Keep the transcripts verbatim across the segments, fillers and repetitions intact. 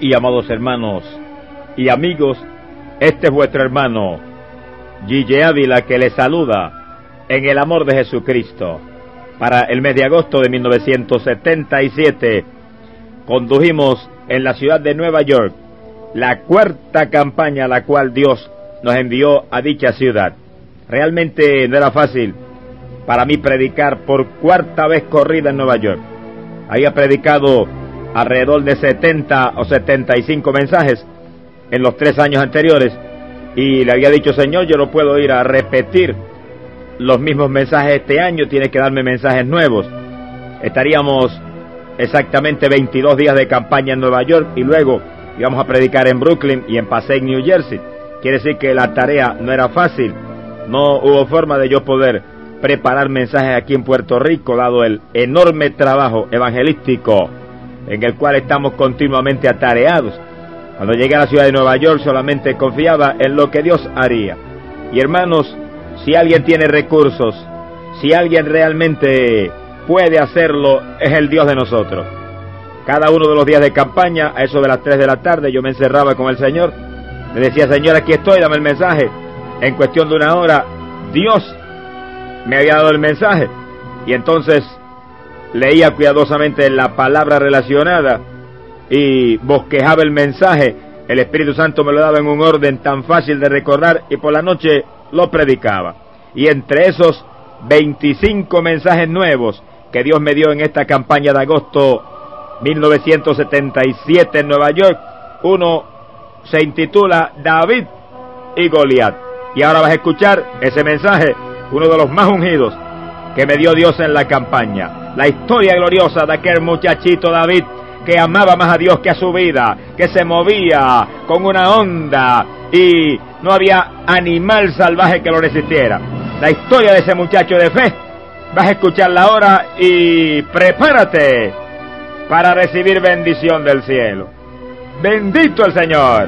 y amados hermanos y amigos, este es vuestro hermano Gille Ávila, que les saluda en el amor de Jesucristo. Para el mes de agosto de mil novecientos setenta y siete condujimos en la ciudad de Nueva York la cuarta campaña a la cual Dios nos envió a dicha ciudad. Realmente no era fácil para mí predicar por cuarta vez corrida en Nueva York. Había predicado alrededor de setenta o setenta y cinco mensajes en los tres años anteriores y le había dicho: Señor, yo no puedo ir a repetir los mismos mensajes este año, tiene que darme mensajes nuevos. Estaríamos exactamente veintidós días de campaña en Nueva York y luego íbamos a predicar en Brooklyn y en Passaic, New Jersey. Quiere decir que la tarea no era fácil. No hubo forma de yo poder preparar mensajes aquí en Puerto Rico, dado el enorme trabajo evangelístico en el cual estamos continuamente atareados. Cuando llegué a la ciudad de Nueva York solamente confiaba en lo que Dios haría. Y hermanos, si alguien tiene recursos, si alguien realmente puede hacerlo, es el Dios de nosotros. Cada uno de los días de campaña, a eso de las tres de la tarde, yo me encerraba con el Señor. Le decía: Señor, aquí estoy, dame el mensaje. En cuestión de una hora, Dios me había dado el mensaje. Y entonces leía cuidadosamente la palabra relacionada y bosquejaba el mensaje. El Espíritu Santo me lo daba en un orden tan fácil de recordar y por la noche lo predicaba. Y entre esos veinticinco mensajes nuevos que Dios me dio en esta campaña de agosto mil novecientos setenta y siete en Nueva York, uno se intitula David y Goliat. Y ahora vas a escuchar ese mensaje, uno de los más ungidos que me dio Dios en la campaña. La historia gloriosa de aquel muchachito David que amaba más a Dios que a su vida, que se movía con una onda y no había animal salvaje que lo resistiera. La historia de ese muchacho de fe, vas a escucharla ahora y prepárate para recibir bendición del cielo. ¡Bendito el Señor!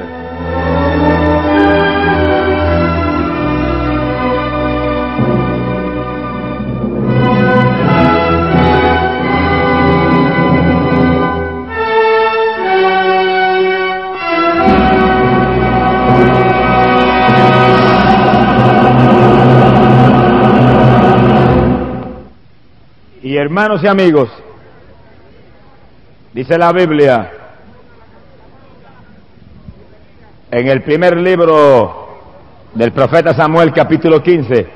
Y hermanos y amigos, dice la Biblia en el primer libro del profeta Samuel, capítulo quince,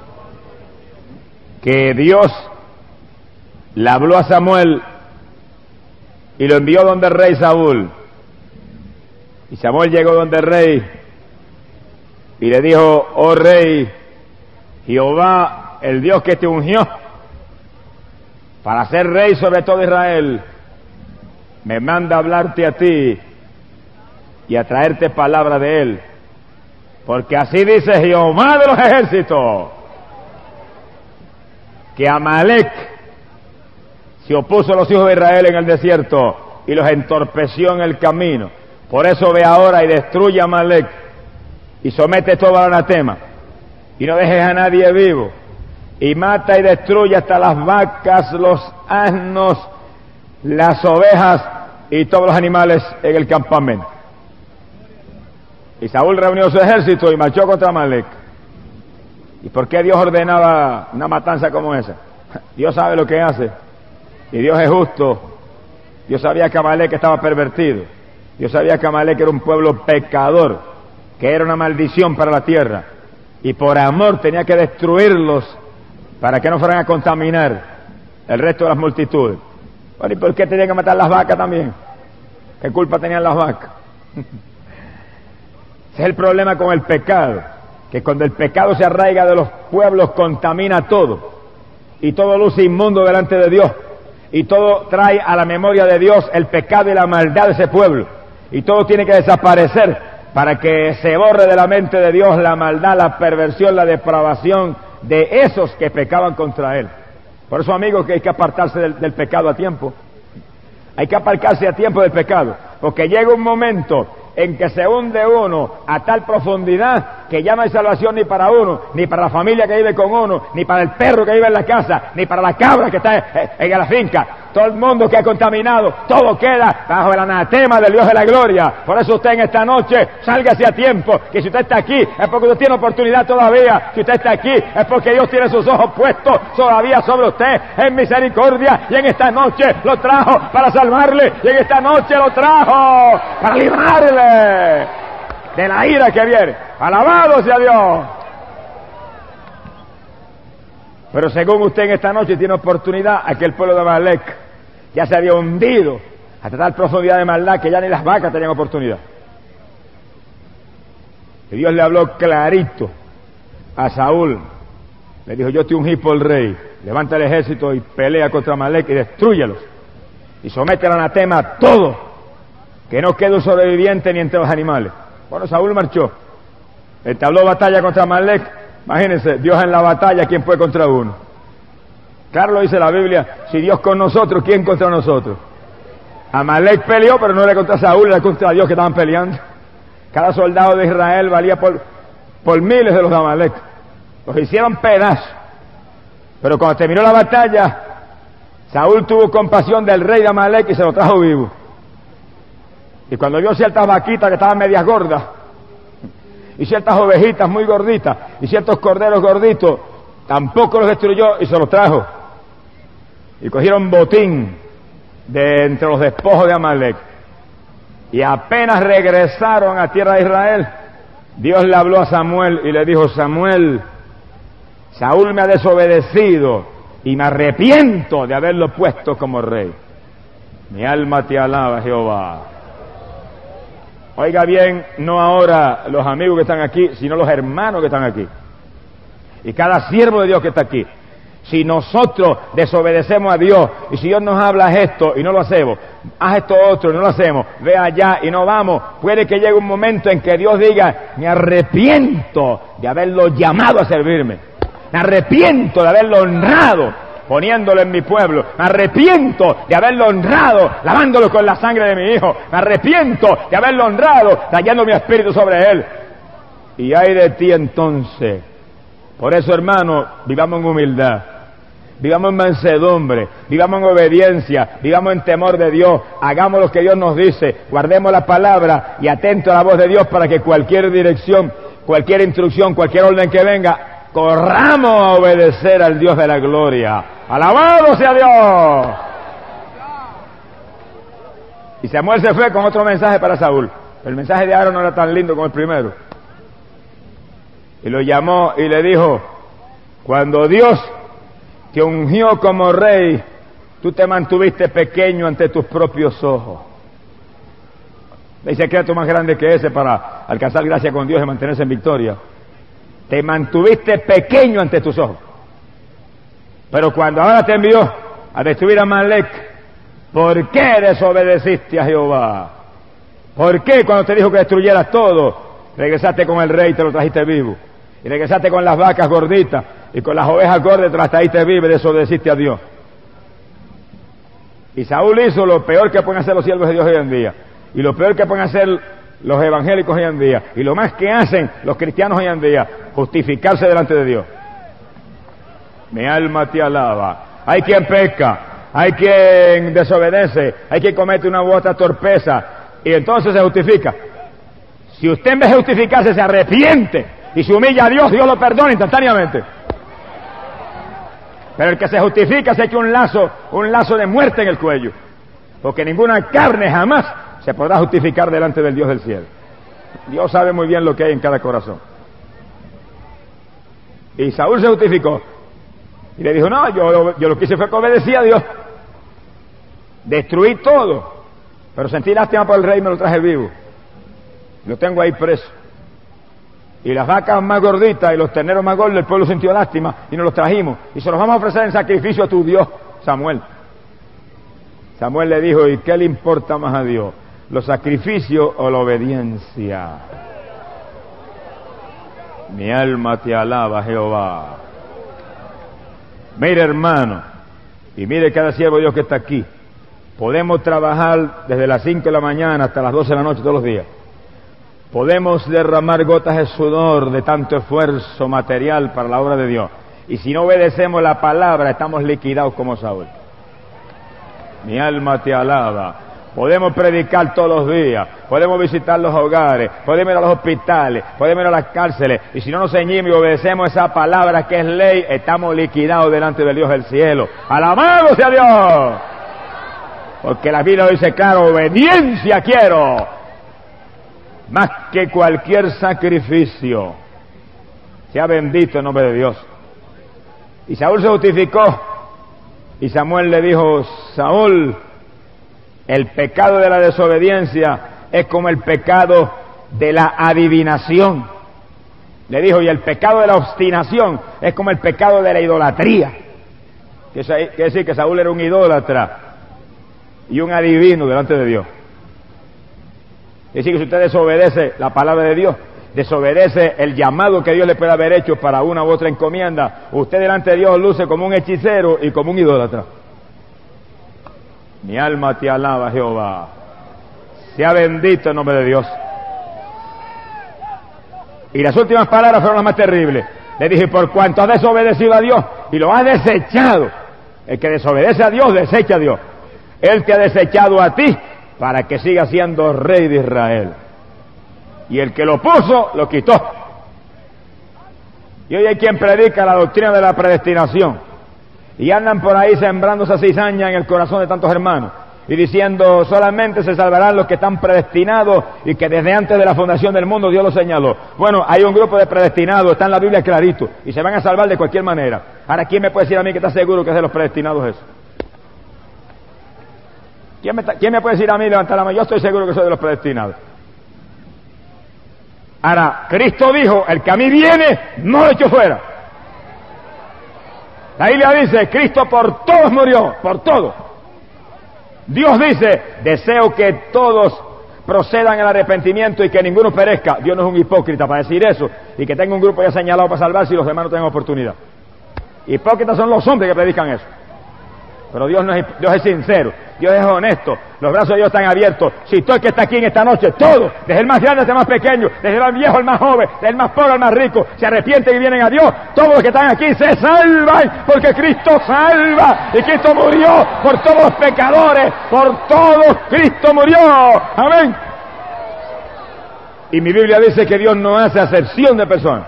que Dios le habló a Samuel y lo envió donde el rey Saúl. Y Samuel llegó donde el rey y le dijo: oh rey, Jehová, el Dios que te ungió para ser rey sobre todo Israel, me manda a hablarte a ti y a traerte palabra de él, porque así dice Jehová de los ejércitos, que Amalec se opuso a los hijos de Israel en el desierto y los entorpeció en el camino. Por eso ve ahora y destruye a Amalec y somete todo al anatema y no dejes a nadie vivo, y mata y destruye hasta las vacas, los asnos, las ovejas y todos los animales en el campamento. Y Saúl reunió su ejército y marchó contra Amalec. ¿Y por qué Dios ordenaba una matanza como esa? Dios sabe lo que hace y Dios es justo. Dios sabía que Amalec estaba pervertido. Dios sabía que Amalec era un pueblo pecador, que era una maldición para la tierra, y por amor tenía que destruirlos para que no fueran a contaminar el resto de las multitudes. Bueno, ¿y por qué tenían que matar las vacas también? ¿Qué culpa tenían las vacas? Ese es el problema con el pecado, que cuando el pecado se arraiga de los pueblos contamina todo, y todo luce inmundo delante de Dios, y todo trae a la memoria de Dios el pecado y la maldad de ese pueblo, y todo tiene que desaparecer para que se borre de la mente de Dios la maldad, la perversión, la depravación de esos que pecaban contra él. Por eso, amigos, que hay que apartarse del, del pecado a tiempo. Hay que apartarse a tiempo del pecado, porque llega un momento en que se hunde uno a tal profundidad que ya no hay salvación ni para uno, ni para la familia que vive con uno, ni para el perro que vive en la casa, ni para la cabra que está en la finca. Todo el mundo que ha contaminado, todo queda bajo el anatema del Dios de la gloria. Por eso usted en esta noche, sálgase a tiempo, que si usted está aquí es porque usted tiene oportunidad todavía. Si usted está aquí es porque Dios tiene sus ojos puestos todavía sobre usted en misericordia, y en esta noche lo trajo para salvarle, y en esta noche lo trajo para librarle de la ira que viene. Alabado sea Dios. Pero según usted en esta noche tiene oportunidad, aquel pueblo de Amalec ya se había hundido hasta tal profundidad de maldad que ya ni las vacas tenían oportunidad. Y Dios le habló clarito a Saúl. Le dijo: yo te ungí por el rey, levanta el ejército y pelea contra Amalec y destrúyelos. Y somete al anatema a todo, que no quede un sobreviviente ni entre los animales. Bueno, Saúl marchó, entabló batalla contra Amalec. Imagínense, Dios en la batalla, ¿quién fue contra uno? Claro lo dice la Biblia: si Dios con nosotros, ¿quién contra nosotros? Amalec peleó, pero no era contra Saúl, era contra Dios que estaban peleando. Cada soldado de Israel valía por, por miles de los de Amalec. Los hicieron pedazos. Pero cuando terminó la batalla, Saúl tuvo compasión del rey de Amalec y se lo trajo vivo. Y cuando vio ciertas vaquitas que estaban medias gordas, y ciertas ovejitas muy gorditas, y ciertos corderos gorditos, tampoco los destruyó y se los trajo. Y cogieron botín de entre los despojos de Amalec. Y apenas regresaron a tierra de Israel, Dios le habló a Samuel y le dijo: Samuel, Saúl me ha desobedecido y me arrepiento de haberlo puesto como rey. Mi alma te alaba, Jehová. Oiga bien, no ahora los amigos que están aquí, sino los hermanos que están aquí. Y cada siervo de Dios que está aquí. Si nosotros desobedecemos a Dios, y si Dios nos habla esto y no lo hacemos, haz esto otro y no lo hacemos, ve allá y no vamos, puede que llegue un momento en que Dios diga: me arrepiento de haberlo llamado a servirme. Me arrepiento de haberlo honrado poniéndolo en mi pueblo. Me arrepiento de haberlo honrado lavándolo con la sangre de mi hijo. Me arrepiento de haberlo honrado trayendo mi espíritu sobre él. Y ay de ti entonces. Por eso, hermano, vivamos en humildad, vivamos en mansedumbre, vivamos en obediencia, vivamos en temor de Dios, hagamos lo que Dios nos dice, guardemos la palabra y atento a la voz de Dios para que cualquier dirección, cualquier instrucción, cualquier orden que venga, corramos a obedecer al Dios de la gloria. ¡Alabado sea Dios! Y Samuel se fue con otro mensaje para Saúl. El mensaje de Aarón no era tan lindo como el primero. Y lo llamó y le dijo: cuando Dios te ungió como rey, tú te mantuviste pequeño ante tus propios ojos. ¿Hay secreto más grande que ese para alcanzar gracia con Dios y mantenerse en victoria? Te mantuviste pequeño ante tus ojos. Pero cuando ahora te envió a destruir a Amalec, ¿por qué desobedeciste a Jehová? ¿Por qué cuando te dijo que destruyeras todo, regresaste con el rey y te lo trajiste vivo? Y regresaste con las vacas gorditas y con las ovejas gordas te las trajiste vivas y desobedeciste a Dios. Y Saúl hizo lo peor que pueden hacer los siervos de Dios hoy en día, y lo peor que pueden hacer los evangélicos hoy en día, y lo más que hacen los cristianos hoy en día: justificarse delante de Dios. Mi alma te alaba. Hay quien peca, hay quien desobedece, hay quien comete una u otra torpeza y entonces se justifica. Si usted en vez de justificarse se arrepiente y se humilla a Dios, Dios lo perdona instantáneamente. Pero el que se justifica se echa un lazo, un lazo de muerte en el cuello, porque ninguna carne jamás se podrá justificar delante del Dios del cielo. Dios sabe muy bien lo que hay en cada corazón. Y Saúl se justificó y le dijo: no, yo, yo lo que hice fue que obedecí a Dios, destruí todo, pero sentí lástima por el rey y me lo traje vivo, lo tengo ahí preso. Y las vacas más gorditas y los terneros más gordos, el pueblo sintió lástima y nos los trajimos y se los vamos a ofrecer en sacrificio a tu Dios, Samuel. Samuel le dijo: ¿y qué le importa más a Dios, los sacrificios o la obediencia? Mi alma te alaba, Jehová. Mire, hermano, y mire cada siervo de Dios que está aquí. Podemos trabajar desde las cinco de la mañana hasta las doce de la noche todos los días. Podemos derramar gotas de sudor de tanto esfuerzo material para la obra de Dios. Y si no obedecemos la palabra, estamos liquidados como Saúl. Mi alma te alaba. Podemos predicar todos los días, podemos visitar los hogares, podemos ir a los hospitales, podemos ir a las cárceles, y si no nos ceñimos y obedecemos esa palabra que es ley, estamos liquidados delante del Dios del cielo. ¡Alabado sea Dios! Porque la Biblia dice claro, obediencia quiero, más que cualquier sacrificio. Sea bendito el nombre de Dios. Y Saúl se justificó, y Samuel le dijo, Saúl, el pecado de la desobediencia es como el pecado de la adivinación. Le dijo, y el pecado de la obstinación es como el pecado de la idolatría. Quiere decir que Saúl era un idólatra y un adivino delante de Dios. Quiere decir que si usted desobedece la palabra de Dios, desobedece el llamado que Dios le puede haber hecho para una u otra encomienda, usted delante de Dios luce como un hechicero y como un idólatra. Mi alma te alaba, Jehová. Sea bendito el nombre de Dios. Y las últimas palabras fueron las más terribles. Le dije, por cuanto has desobedecido a Dios y lo has desechado, el que desobedece a Dios, desecha a Dios. Él te ha desechado a ti para que siga siendo rey de Israel. Y el que lo puso, lo quitó. Y hoy hay quien predica la doctrina de la predestinación. Y andan por ahí sembrando esa cizaña en el corazón de tantos hermanos. Y diciendo, solamente se salvarán los que están predestinados y que desde antes de la fundación del mundo Dios los señaló. Bueno, hay un grupo de predestinados, está en la Biblia clarito, y se van a salvar de cualquier manera. Ahora, ¿quién me puede decir a mí que está seguro que es de los predestinados eso? ¿Quién me, ¿quién me puede decir a mí, levantar la mano? Yo estoy seguro que soy de los predestinados. Ahora, Cristo dijo, el que a mí viene, no lo echo fuera. La Biblia dice, Cristo por todos murió, por todos. Dios dice, deseo que todos procedan al arrepentimiento y que ninguno perezca. Dios no es un hipócrita para decir eso, y que tenga un grupo ya señalado para salvarse y los demás no tengan oportunidad. Hipócritas son los hombres que predican eso. Pero Dios no es, Dios es sincero, Dios es honesto, los brazos de Dios están abiertos. Si todo el que está aquí en esta noche, todos, desde el más grande hasta el más pequeño, desde el más viejo al más joven, desde el más pobre al más rico, se arrepienten y vienen a Dios, todos los que están aquí se salvan, porque Cristo salva, y Cristo murió por todos los pecadores, por todos Cristo murió, amén. Y mi Biblia dice que Dios no hace acepción de personas.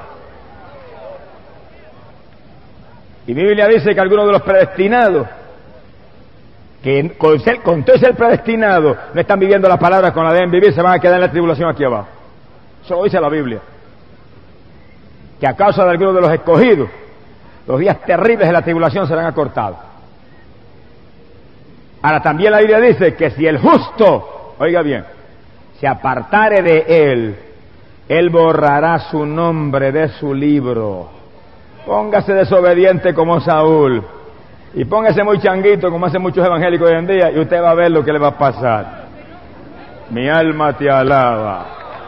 Y mi Biblia dice que algunos de los predestinados, que con, ser, con todo ser predestinado, no están viviendo la palabra con la deben vivir, se van a quedar en la tribulación aquí abajo. Eso lo dice la Biblia. Que a causa de algunos de los escogidos, los días terribles de la tribulación serán acortados. Ahora también la Biblia dice que si el justo, oiga bien, se apartare de él, él borrará su nombre de su libro. Póngase desobediente como Saúl. Y póngase muy changuito, como hacen muchos evangélicos hoy en día, y usted va a ver lo que le va a pasar. Mi alma te alaba.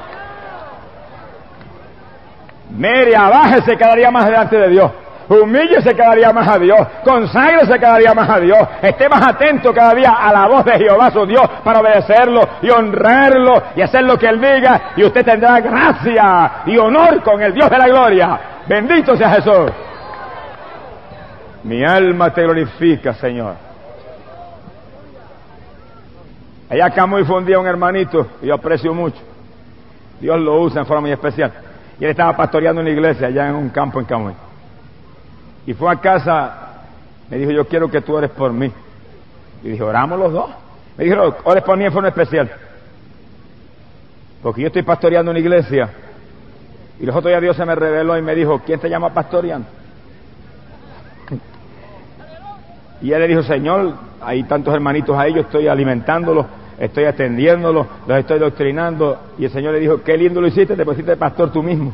Mire, abájese cada día más delante de Dios. Humíllese cada día más a Dios. Conságrese cada día más a Dios. Esté más atento cada día a la voz de Jehová su Dios para obedecerlo y honrarlo y hacer lo que Él diga. Y usted tendrá gracia y honor con el Dios de la gloria. Bendito sea Jesús. Mi alma te glorifica, Señor. Allá acá muy fue un día un hermanito, y yo aprecio mucho. Dios lo usa en forma muy especial. Y él estaba pastoreando una iglesia allá en un campo en Camuy. Y fue a casa, me dijo, yo quiero que tú ores por mí. Y dije, oramos los dos. Me dijo, ores por mí en forma especial. Porque yo estoy pastoreando una iglesia. Y los otros días Dios se me reveló y me dijo, ¿quién te llama pastoreando? Y él le dijo, Señor, hay tantos hermanitos ahí, yo estoy alimentándolos, estoy atendiéndolos, los estoy doctrinando. Y el Señor le dijo, qué lindo lo hiciste, te pusiste pastor tú mismo.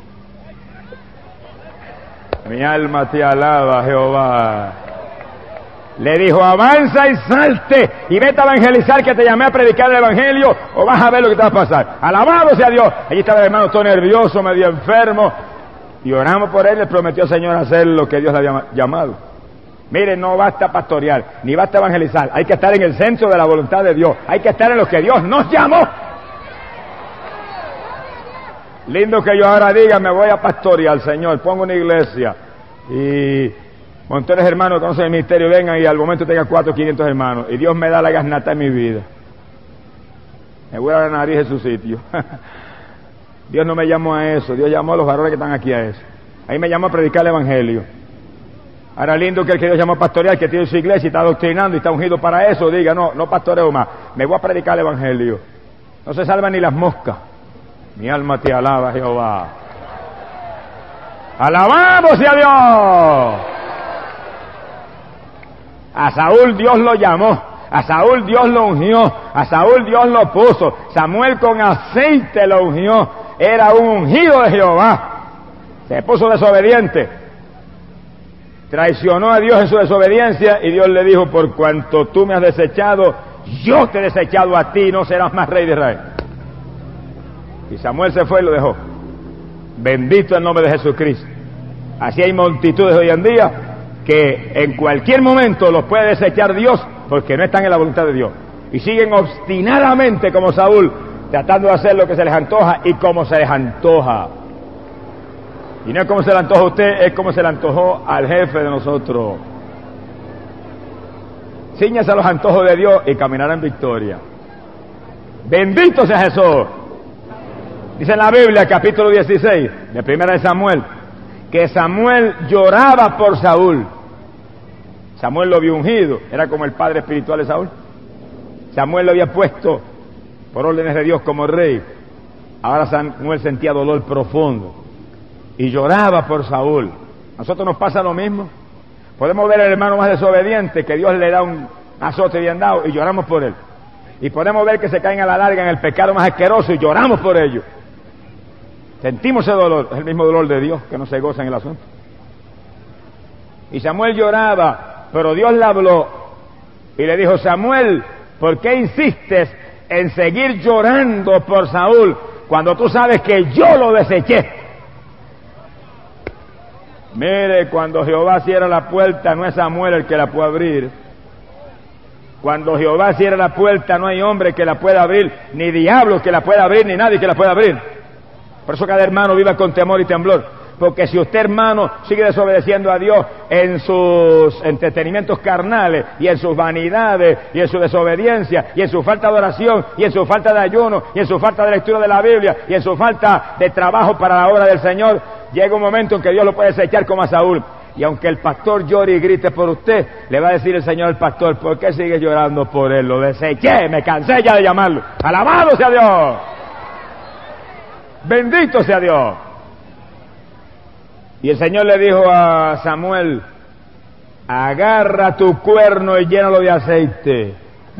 Mi alma te alaba, Jehová. Le dijo, avanza y salte y vete a evangelizar, que te llamé a predicar el evangelio, o vas a ver lo que te va a pasar. Alabado sea Dios. Allí estaba el hermano todo nervioso, medio enfermo, y oramos por él, le prometió al Señor hacer lo que Dios le había llamado. Mire, no basta pastorear, ni basta evangelizar, hay que estar en el centro de la voluntad de Dios, hay que estar en lo que Dios nos llamó. Lindo que yo ahora diga, me voy a pastorear, Señor, pongo una iglesia y montones de hermanos que conocen el ministerio vengan y al momento tengan cuatro o quinientos hermanos y Dios me da la gasnata en mi vida. Me voy a la nariz en su sitio. Dios no me llamó a eso, Dios llamó a los varones que están aquí a eso. Ahí me llamó a predicar el evangelio. Ahora lindo que el que Dios llamó a pastorear, que tiene su iglesia y está doctrinando y está ungido para eso, diga, no, no pastoreo más, me voy a predicar el evangelio. No se salvan ni las moscas. Mi alma te alaba, Jehová. ¡Alabado sea Dios! A Saúl Dios lo llamó, a Saúl Dios lo ungió, a Saúl Dios lo puso. Samuel con aceite lo ungió, era un ungido de Jehová. Se puso desobediente, traicionó a Dios en su desobediencia y Dios le dijo, por cuanto tú me has desechado, yo te he desechado a ti, no serás más rey de Israel. Y Samuel se fue y lo dejó. Bendito el nombre de Jesucristo. Así hay multitudes hoy en día que en cualquier momento los puede desechar Dios porque no están en la voluntad de Dios. Y siguen obstinadamente como Saúl, tratando de hacer lo que se les antoja y como se les antoja. Y no es como se le antoja a usted, es como se le antojó al jefe de nosotros. Cíñase a los antojos de Dios y caminará en victoria. Bendito sea Jesús. Dice en la Biblia, capítulo dieciséis, de primera de Samuel, que Samuel lloraba por Saúl. Samuel lo había ungido, era como el padre espiritual de Saúl. Samuel lo había puesto por órdenes de Dios como rey. Ahora Samuel sentía dolor profundo y lloraba por Saúl. A nosotros nos pasa lo mismo. Podemos ver al hermano más desobediente que Dios le da un azote bien dado y lloramos por él. Y podemos ver que se caen a la larga en el pecado más asqueroso y lloramos por ello. Sentimos ese dolor, es el mismo dolor de Dios que no se goza en el asunto. Y Samuel lloraba, pero Dios le habló y le dijo, Samuel, ¿por qué insistes en seguir llorando por Saúl cuando tú sabes que yo lo deseché? Mire, cuando Jehová cierra la puerta, no es Samuel el que la puede abrir. Cuando Jehová cierra la puerta, no hay hombre que la pueda abrir, ni diablo que la pueda abrir, ni nadie que la pueda abrir. Por eso cada hermano viva con temor y temblor. Porque si usted, hermano, sigue desobedeciendo a Dios en sus entretenimientos carnales y en sus vanidades y en su desobediencia y en su falta de oración y en su falta de ayuno y en su falta de lectura de la Biblia y en su falta de trabajo para la obra del Señor, llega un momento en que Dios lo puede desechar como a Saúl. Y aunque el pastor llore y grite por usted, le va a decir el Señor al pastor, ¿por qué sigue llorando por él? Lo deseché, me cansé ya de llamarlo. ¡Alabado sea Dios! ¡Bendito sea Dios! Y el Señor le dijo a Samuel, agarra tu cuerno y llénalo de aceite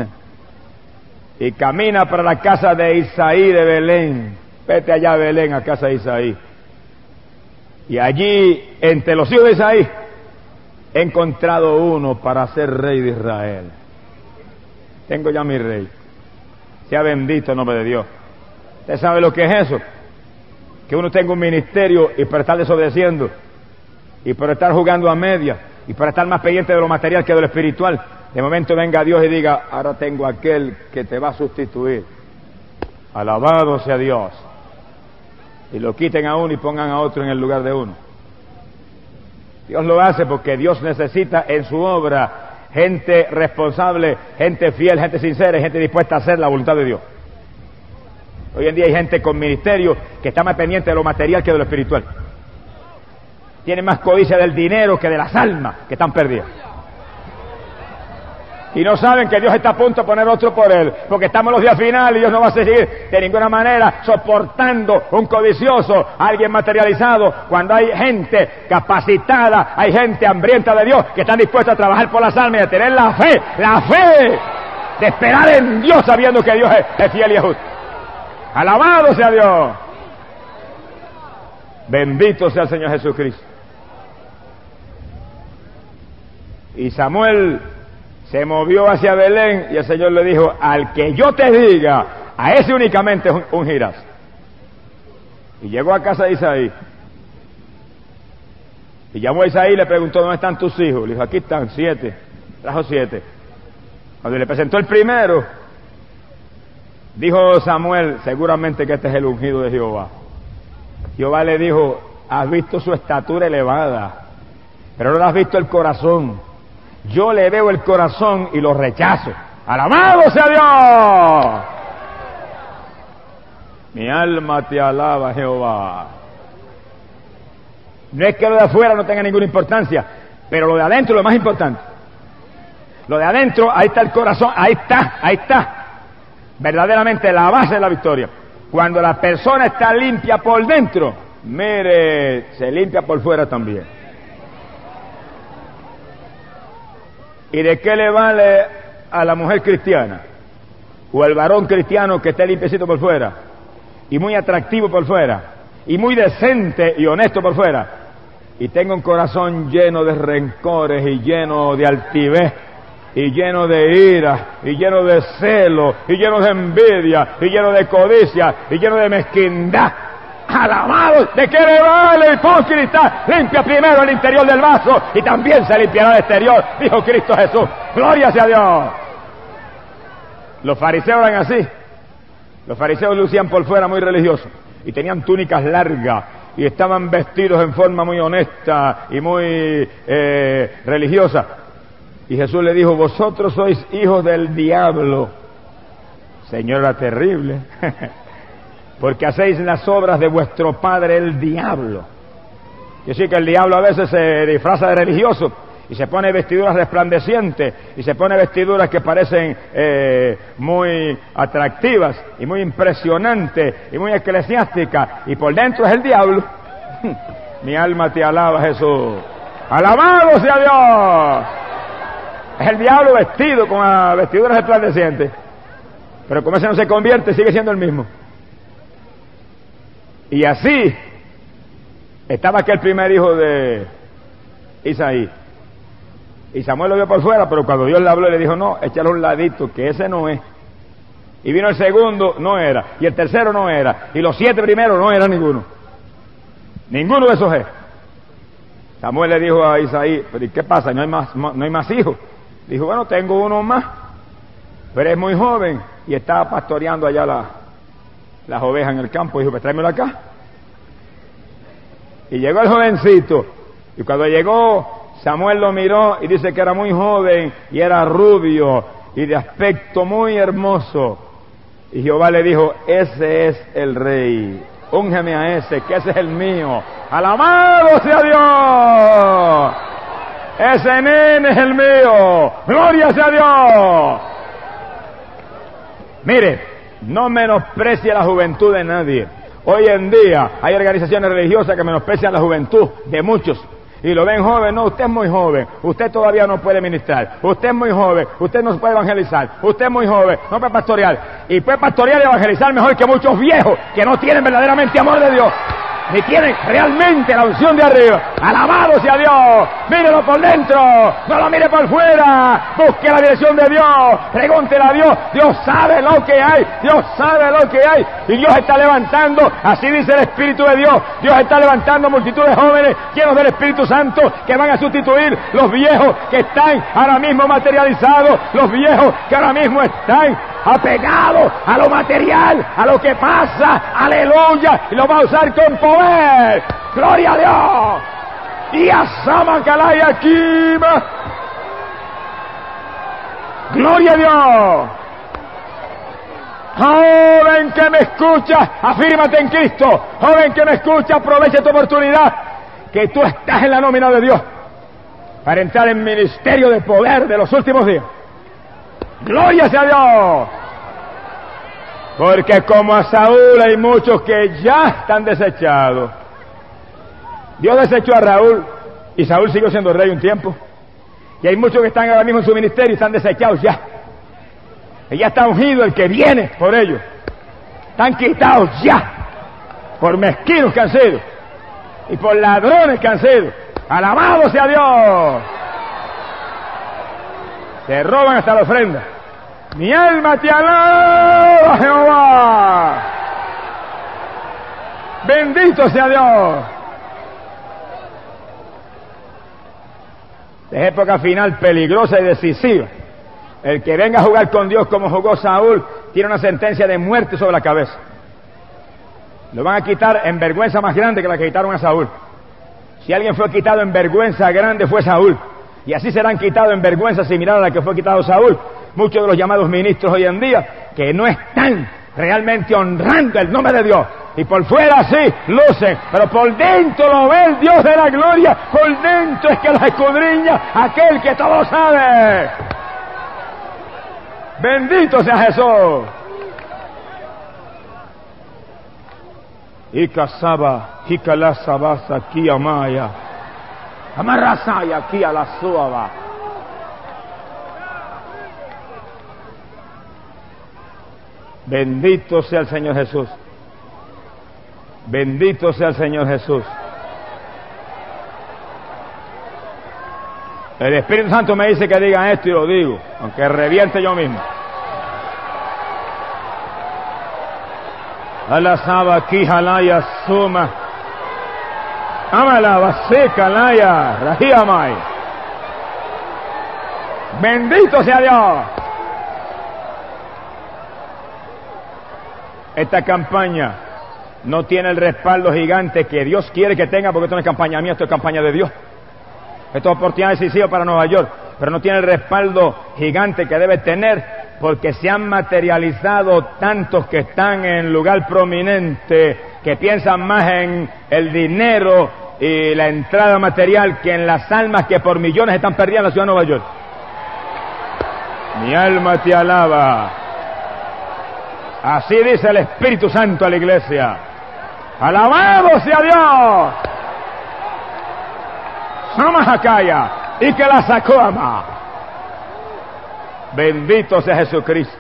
y camina para la casa de Isaí de Belén. Vete allá a Belén, a casa de Isaí. Y allí, entre los hijos de Isaí, he encontrado uno para ser rey de Israel. Tengo ya mi rey. Sea bendito el nombre de Dios. ¿Usted sabe lo que es eso? Que uno tenga un ministerio y por estar desobedeciendo, y por estar jugando a media, y por estar más pendiente de lo material que de lo espiritual, de momento venga Dios y diga, ahora tengo aquel que te va a sustituir. Alabado sea Dios. Y lo quiten a uno y pongan a otro en el lugar de uno. Dios lo hace porque Dios necesita en su obra gente responsable, gente fiel, gente sincera y gente dispuesta a hacer la voluntad de Dios. Hoy en día hay gente con ministerio que está más pendiente de lo material que de lo espiritual. Tiene más codicia del dinero que de las almas que están perdidas. Y no saben que Dios está a punto de poner otro por él, porque estamos en los días finales y Dios no va a seguir de ninguna manera soportando un codicioso, alguien materializado, cuando hay gente capacitada, hay gente hambrienta de Dios que están dispuestos a trabajar por las almas y a tener la fe, la fe de esperar en Dios sabiendo que Dios es, es fiel y es justo. Alabado sea Dios. Bendito sea el Señor Jesucristo. Y Samuel se movió hacia Belén y el Señor le dijo, al que yo te diga, a ese únicamente ungirás. Y llegó a casa de Isaí. Y llamó a Isaí y le preguntó, ¿dónde están tus hijos? Le dijo, aquí están, siete. Trajo siete. Cuando le presentó el primero, dijo Samuel, seguramente que este es el ungido de Jehová. Jehová le dijo, has visto su estatura elevada, pero no has visto el corazón. Yo le veo el corazón y lo rechazo. ¡Alabado sea Dios! Mi alma te alaba, Jehová. No es que lo de afuera no tenga ninguna importancia, pero lo de adentro es lo más importante. Lo de adentro, ahí está el corazón, ahí está, ahí está. Verdaderamente la base de la victoria. Cuando la persona está limpia por dentro, mire, se limpia por fuera también. ¿Y de qué le vale a la mujer cristiana o al varón cristiano que esté limpiecito por fuera y muy atractivo por fuera y muy decente y honesto por fuera y tenga un corazón lleno de rencores y lleno de altivez y lleno de ira y lleno de celo y lleno de envidia y lleno de codicia y lleno de mezquindad? Alabado, ¿de qué le vale el hipócrita? Limpia primero el interior del vaso y también se limpiará el exterior, dijo Cristo Jesús. Gloria sea a Dios. Los fariseos eran así. Los fariseos lucían por fuera muy religiosos y tenían túnicas largas y estaban vestidos en forma muy honesta y muy eh, religiosa. Y Jesús le dijo, vosotros sois hijos del diablo. Señor, era terrible. Porque hacéis las obras de vuestro padre el diablo. Yo sé que el diablo a veces se disfraza de religioso y se pone vestiduras resplandecientes y se pone vestiduras que parecen eh, muy atractivas y muy impresionantes y muy eclesiásticas, y por dentro es el diablo. Mi alma te alaba, Jesús. ¡Alabado sea Dios! Es el diablo vestido con uh, vestiduras resplandecientes, pero como ese no se convierte, sigue siendo el mismo. Y así estaba aquel primer hijo de Isaí. Y Samuel lo vio por fuera, pero cuando Dios le habló le dijo, no, échale a un ladito, que ese no es. Y vino el segundo, no era. Y el tercero no era. Y los siete primeros no era ninguno. Ninguno de esos es. Samuel le dijo a Isaí, pero ¿y qué pasa? ¿No hay más, no hay más hijos? Dijo, bueno, tengo uno más, pero es muy joven y estaba pastoreando allá la, las ovejas en el campo. Dijo, pues tráemelo acá. Y llegó el jovencito, y cuando llegó, Samuel lo miró y dice que era muy joven y era rubio y de aspecto muy hermoso. Y Jehová le dijo, ese es el rey, úngeme a ese, que ese es el mío. ¡Alabado sea Dios! Ese nene es el mío. ¡Gloria sea Dios! Mire, no menosprecie la juventud de nadie. Hoy en día hay organizaciones religiosas que menosprecian la juventud de muchos y lo ven joven. No, usted es muy joven, usted todavía no puede ministrar, usted es muy joven, usted no puede evangelizar, usted es muy joven, no puede pastorear, y puede pastorear y evangelizar mejor que muchos viejos que no tienen verdaderamente amor de Dios, ni tienen realmente la unción de arriba. ¡Alabado sea Dios! Mírelo por dentro, no lo mire por fuera, busque la dirección de Dios, pregúntele a Dios. Dios sabe lo que hay, Dios sabe lo que hay, y Dios está levantando, así dice el Espíritu de Dios, Dios está levantando multitud de jóvenes llenos del Espíritu Santo que van a sustituir los viejos que están ahora mismo materializados, los viejos que ahora mismo están apegados a lo material, a lo que pasa. Aleluya, y lo va a usar con poder. Gloria a Dios. Y a Samakalaya Kima. Gloria a Dios. Joven que me escucha, afírmate en Cristo. Joven que me escucha, aprovecha tu oportunidad, que tú estás en la nómina de Dios para entrar en ministerio de poder de los últimos días. Gloria sea a Dios. Porque como a Saúl hay muchos que ya están desechados. Dios desechó a Raúl y Saúl siguió siendo rey un tiempo. Y hay muchos que están ahora mismo en su ministerio y están desechados ya. Y ya está ungido el que viene por ellos. Están quitados ya por mezquinos que han sido y por ladrones que han sido. Alabado sea Dios. Se roban hasta la ofrenda. Mi alma te alaba, Jehová. Bendito sea Dios. Es época final peligrosa y decisiva. El que venga a jugar con Dios como jugó Saúl tiene una sentencia de muerte sobre la cabeza. Lo van a quitar en vergüenza más grande que la que quitaron a Saúl. Si alguien fue quitado en vergüenza grande fue Saúl. Y así serán quitados en vergüenza similar a la que fue quitado Saúl. Muchos de los llamados ministros hoy en día que no están realmente honrando el nombre de Dios. Y por fuera sí, lucen, pero por dentro lo ve el Dios de la gloria. Por dentro es que los escudriña aquel que todo sabe. Bendito sea Jesús. Y casaba, y calasabasa aquí amaya. Amarrasaya aquí a la suaba. Bendito sea el Señor Jesús. Bendito sea el Señor Jesús. El Espíritu Santo me dice que diga esto y lo digo, aunque reviente yo mismo. Alasaba aquí jalaya suma. Amala vaseca laya rajiamai. Bendito sea Dios. Esta campaña no tiene el respaldo gigante que Dios quiere que tenga, porque esto no es campaña mía, esto es campaña de Dios. Esto es oportunidad decisiva para Nueva York, pero no tiene el respaldo gigante que debe tener, porque se han materializado tantos que están en lugar prominente, que piensan más en el dinero y la entrada material que en las almas que por millones están perdidas en la ciudad de Nueva York. Mi alma te alaba. Así dice el Espíritu Santo a la iglesia. ¡Alabado sea Dios! Samahakaya, y que la sacó ama. Bendito sea Jesucristo.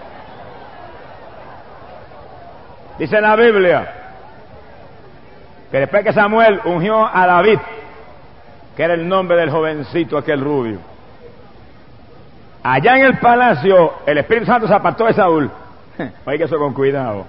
Dice la Biblia que después que Samuel ungió a David, que era el nombre del jovencito aquel rubio, allá en el palacio el Espíritu Santo se apartó de Saúl. Oiga eso con cuidado.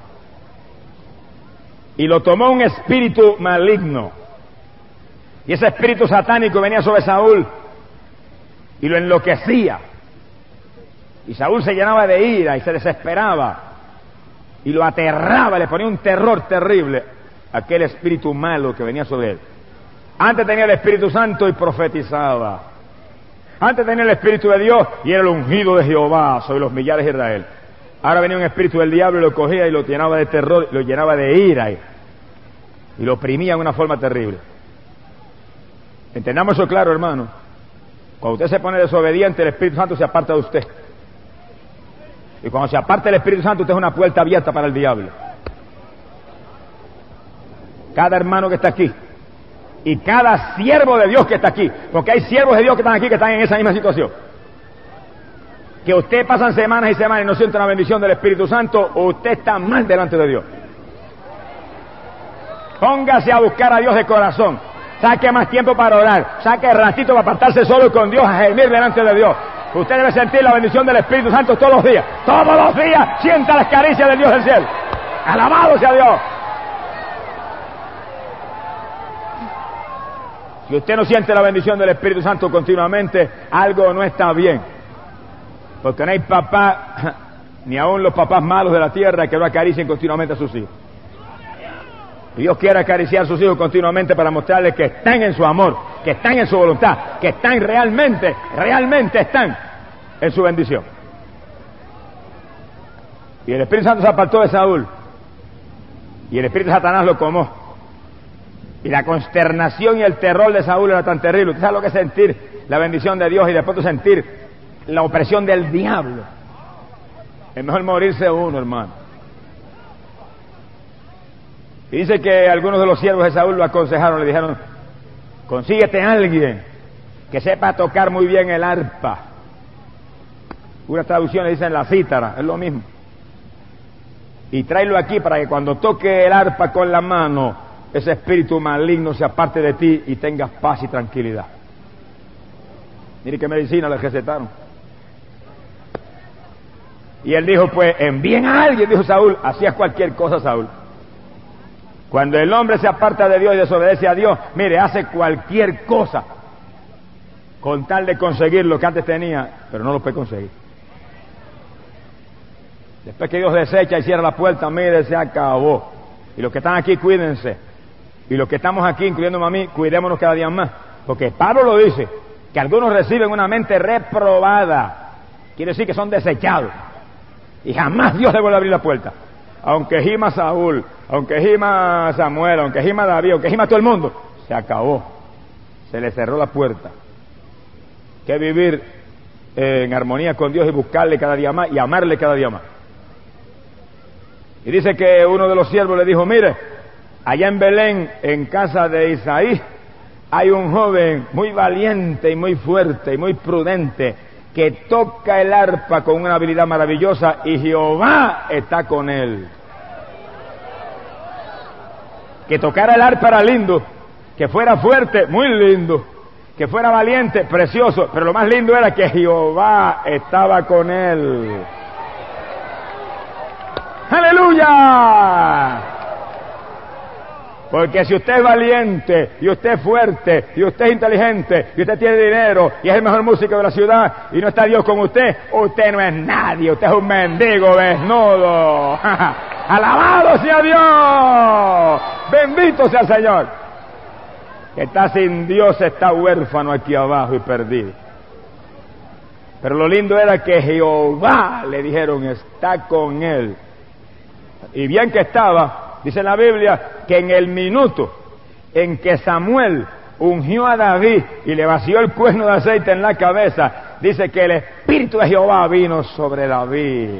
Y lo tomó un espíritu maligno. Y ese espíritu satánico venía sobre Saúl y lo enloquecía. Y Saúl se llenaba de ira y se desesperaba. Y lo aterraba, le ponía un terror terrible a aquel espíritu malo que venía sobre él. Antes tenía el Espíritu Santo y profetizaba. Antes tenía el Espíritu de Dios y era el ungido de Jehová sobre los millares de Israel. Ahora venía un espíritu del diablo y lo cogía y lo llenaba de terror, lo llenaba de ira y, y lo oprimía de una forma terrible. Entendamos eso claro, hermano. Cuando usted se pone desobediente, el Espíritu Santo se aparta de usted. Y cuando se aparta el Espíritu Santo, usted es una puerta abierta para el diablo. Cada hermano que está aquí y cada siervo de Dios que está aquí, porque hay siervos de Dios que están aquí que están en esa misma situación, que usted pasan semanas y semanas y no siente la bendición del Espíritu Santo, o usted está mal delante de Dios. Póngase a buscar a Dios de corazón. Saque más tiempo para orar. Saque ratito para apartarse solo con Dios, a gemir delante de Dios. Usted debe sentir la bendición del Espíritu Santo todos los días. Todos los días sienta las caricias del Dios del cielo. Alabado sea Dios. Si usted no siente la bendición del Espíritu Santo continuamente, algo no está bien. Porque no hay papá, ni aún los papás malos de la tierra, que no acaricien continuamente a sus hijos. Y Dios quiere acariciar a sus hijos continuamente para mostrarles que están en su amor, que están en su voluntad, que están realmente, realmente están en su bendición. Y el Espíritu Santo se apartó de Saúl, y el Espíritu de Satanás lo comó. Y la consternación y el terror de Saúl era tan terrible. ¿Usted sabe lo que es sentir la bendición de Dios y después de sentir la opresión del diablo? Es mejor morirse uno, hermano. Y dice que algunos de los siervos de Saúl lo aconsejaron, le dijeron: consíguete a alguien que sepa tocar muy bien el arpa. Unas traducciones dicen la cítara, es lo mismo. Y tráelo aquí para que cuando toque el arpa con la mano, ese espíritu maligno se aparte de ti y tengas paz y tranquilidad. Mire qué medicina le recetaron. Y él dijo: pues envíen a alguien, dijo Saúl. Hacía cualquier cosa Saúl. Cuando el hombre se aparta de Dios y desobedece a Dios, mire, hace cualquier cosa con tal de conseguir lo que antes tenía, pero no lo puede conseguir. Después que Dios desecha y cierra la puerta, mire, se acabó. Y los que están aquí, cuídense. Y los que estamos aquí, incluyéndome a mí, cuidémonos cada día más. Porque Pablo lo dice, que algunos reciben una mente reprobada. Quiere decir que son desechados. Y jamás Dios le vuelve a abrir la puerta. Aunque gima Saúl, aunque gima Samuel, aunque gima David, aunque gima todo el mundo, se acabó. Se le cerró la puerta. Que vivir eh, en armonía con Dios y buscarle cada día más y amarle cada día más. Y dice que uno de los siervos le dijo, mire, allá en Belén, en casa de Isaí, hay un joven muy valiente y muy fuerte y muy prudente que toca el arpa con una habilidad maravillosa y Jehová está con él. Que tocara el arpa era lindo, que fuera fuerte, muy lindo, que fuera valiente, precioso, pero lo más lindo era que Jehová estaba con él. ¡Aleluya! Porque si usted es valiente, y usted es fuerte, y usted es inteligente, y usted tiene dinero, y es el mejor músico de la ciudad, y no está Dios con usted, usted no es nadie, usted es un mendigo desnudo. ¡Alabado sea Dios! ¡Bendito sea el Señor! Que está sin Dios, está huérfano aquí abajo y perdido. Pero lo lindo era que Jehová, le dijeron, está con él. Y bien que estaba. Dice la Biblia que en el minuto en que Samuel ungió a David y le vació el cuerno de aceite en la cabeza, dice que el Espíritu de Jehová vino sobre David.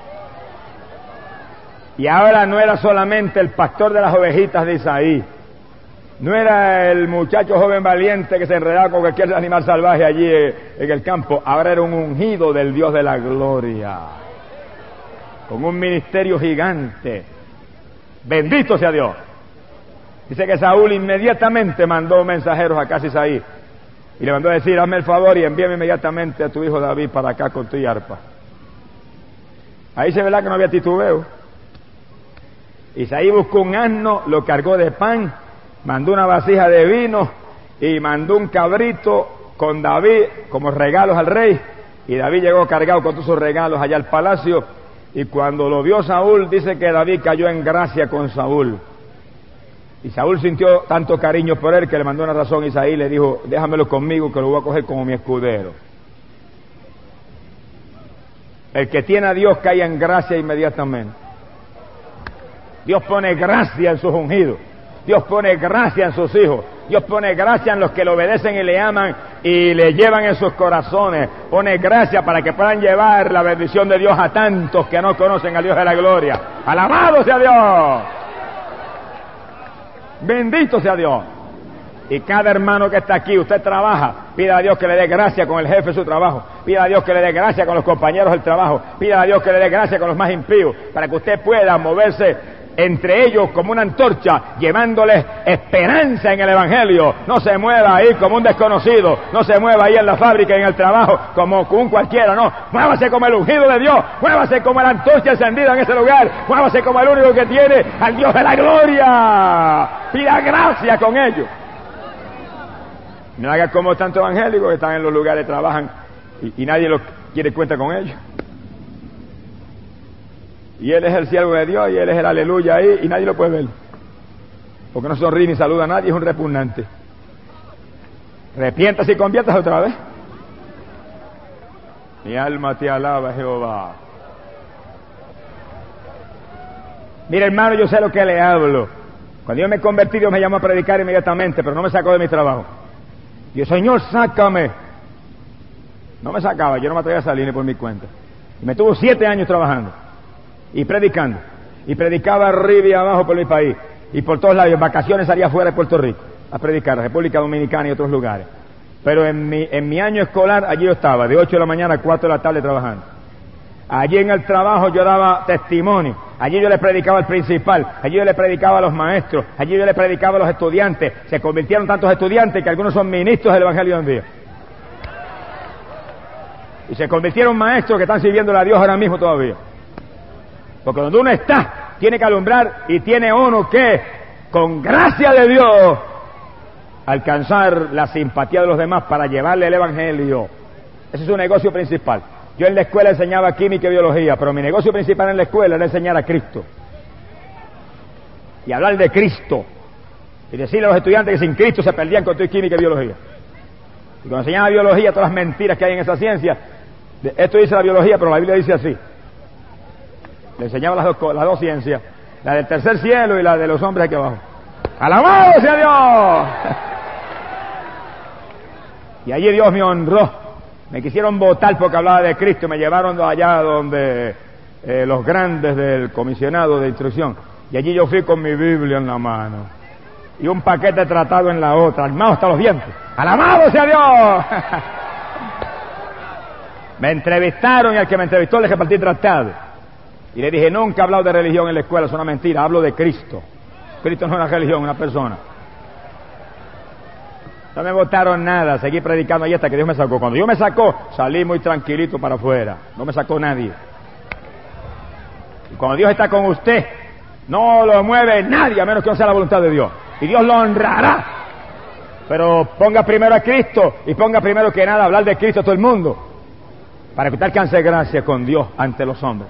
Y ahora no era solamente el pastor de las ovejitas de Isaí, no era el muchacho joven valiente que se enredaba con cualquier animal salvaje allí en el campo, ahora era un ungido del Dios de la gloria, con un ministerio gigante. Bendito sea Dios. Dice que Saúl inmediatamente mandó mensajeros a casa de Isaí y le mandó a decir, hazme el favor y envíame inmediatamente a tu hijo David para acá con tu arpa. Ahí se verá que no había titubeo. Isaí buscó un asno, lo cargó de pan, mandó una vasija de vino y mandó un cabrito con David como regalos al rey, y David llegó cargado con todos sus regalos allá al palacio. Y cuando lo vio Saúl, dice que David cayó en gracia con Saúl. Y Saúl sintió tanto cariño por él que le mandó una razón a Isaí y le dijo, déjamelo conmigo que lo voy a coger como mi escudero. El que tiene a Dios cae en gracia inmediatamente. Dios pone gracia en sus ungidos. Dios pone gracia en sus hijos. Dios pone gracia en los que le obedecen y le aman y le llevan en sus corazones. Pone gracia para que puedan llevar la bendición de Dios a tantos que no conocen al Dios de la gloria. ¡Alabado sea Dios! ¡Bendito sea Dios! Y cada hermano que está aquí, usted trabaja, pida a Dios que le dé gracia con el jefe de su trabajo, pida a Dios que le dé gracia con los compañeros del trabajo, pida a Dios que le dé gracia con los más impíos, para que usted pueda moverse entre ellos como una antorcha, llevándoles esperanza en el Evangelio. No se mueva ahí como un desconocido, no se mueva ahí en la fábrica, en el trabajo, como un cualquiera, no. Muévase como el ungido de Dios, muévase como la antorcha encendida en ese lugar, muévase como el único que tiene al Dios de la gloria. Pida gracia con ellos. No haga como tantos evangélicos que están en los lugares, trabajan y, y nadie los quiere cuenta con ellos. Y él es el siervo de Dios y él es el aleluya ahí y nadie lo puede ver. Porque no sonríe ni saluda a nadie, es un repugnante. Arrepiéntase y conviértase otra vez. Mi alma te alaba, Jehová. Mira, hermano, yo sé lo que le hablo. Cuando yo me convertí, Dios me llamó a predicar inmediatamente, pero no me sacó de mi trabajo. Y yo, Señor, sácame. No me sacaba, yo no me atrevía a salir ni por mi cuenta. Y me tuvo siete años trabajando y predicando, y predicaba arriba y abajo por mi país, y por todos lados, en vacaciones salía fuera de Puerto Rico, a predicar, República Dominicana y otros lugares. Pero en mi, en mi año escolar, allí yo estaba, de ocho de la mañana a cuatro de la tarde trabajando. Allí en el trabajo yo daba testimonio, allí yo le predicaba al principal, allí yo le predicaba a los maestros, allí yo le predicaba a los estudiantes. Se convirtieron tantos estudiantes que algunos son ministros del Evangelio hoy en día. Y se convirtieron maestros que están sirviéndole a Dios ahora mismo todavía. Porque donde uno está, tiene que alumbrar y tiene uno que, con gracia de Dios, alcanzar la simpatía de los demás para llevarle el Evangelio. Ese es su negocio principal. Yo en la escuela enseñaba química y biología, pero mi negocio principal en la escuela era enseñar a Cristo. y hablar de Cristo. Y decirle a los estudiantes que sin Cristo se perdían con todo química y biología. Y cuando enseñaba biología, todas las mentiras que hay en esa ciencia, esto dice la biología, pero la Biblia dice así. Le enseñaba las dos, las dos ciencias, la del tercer cielo y la de los hombres aquí abajo. ¡Alabado sea Dios! Y allí Dios me honró. Me quisieron votar porque hablaba de Cristo. Me llevaron allá donde eh, los grandes del comisionado de instrucción. Y allí yo fui con mi Biblia en la mano y un paquete de tratado en la otra, armado hasta los dientes. ¡Alabado sea Dios! Me entrevistaron y al que me entrevistó le repartí tratado. Y le dije, nunca he hablado de religión en la escuela, es una mentira, hablo de Cristo. Cristo no es una religión, es una persona. No me votaron nada, seguí predicando ahí hasta que Dios me sacó. Cuando Dios me sacó, salí muy tranquilito para afuera, no me sacó nadie. Y cuando Dios está con usted, no lo mueve nadie, a menos que no sea la voluntad de Dios. Y Dios lo honrará. Pero ponga primero a Cristo y ponga primero que nada hablar de Cristo a todo el mundo, para que usted alcance gracia con Dios ante los hombres.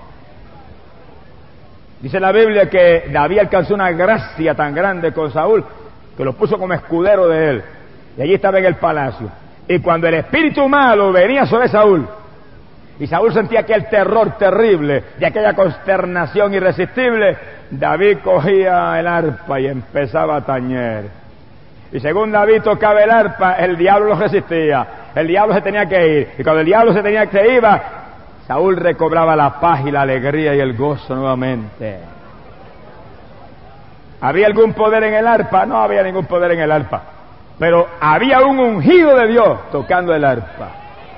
Dice la Biblia que David alcanzó una gracia tan grande con Saúl que lo puso como escudero de él. Y allí estaba en el palacio. Y cuando el espíritu malo venía sobre Saúl, y Saúl sentía aquel terror terrible de aquella consternación irresistible, David cogía el arpa y empezaba a tañer. Y según David tocaba el arpa, el diablo lo resistía. El diablo se tenía que ir. Y cuando el diablo se tenía que iba, Saúl recobraba la paz y la alegría y el gozo nuevamente. ¿Había algún poder en el arpa? No había ningún poder en el arpa. Pero había un ungido de Dios tocando el arpa.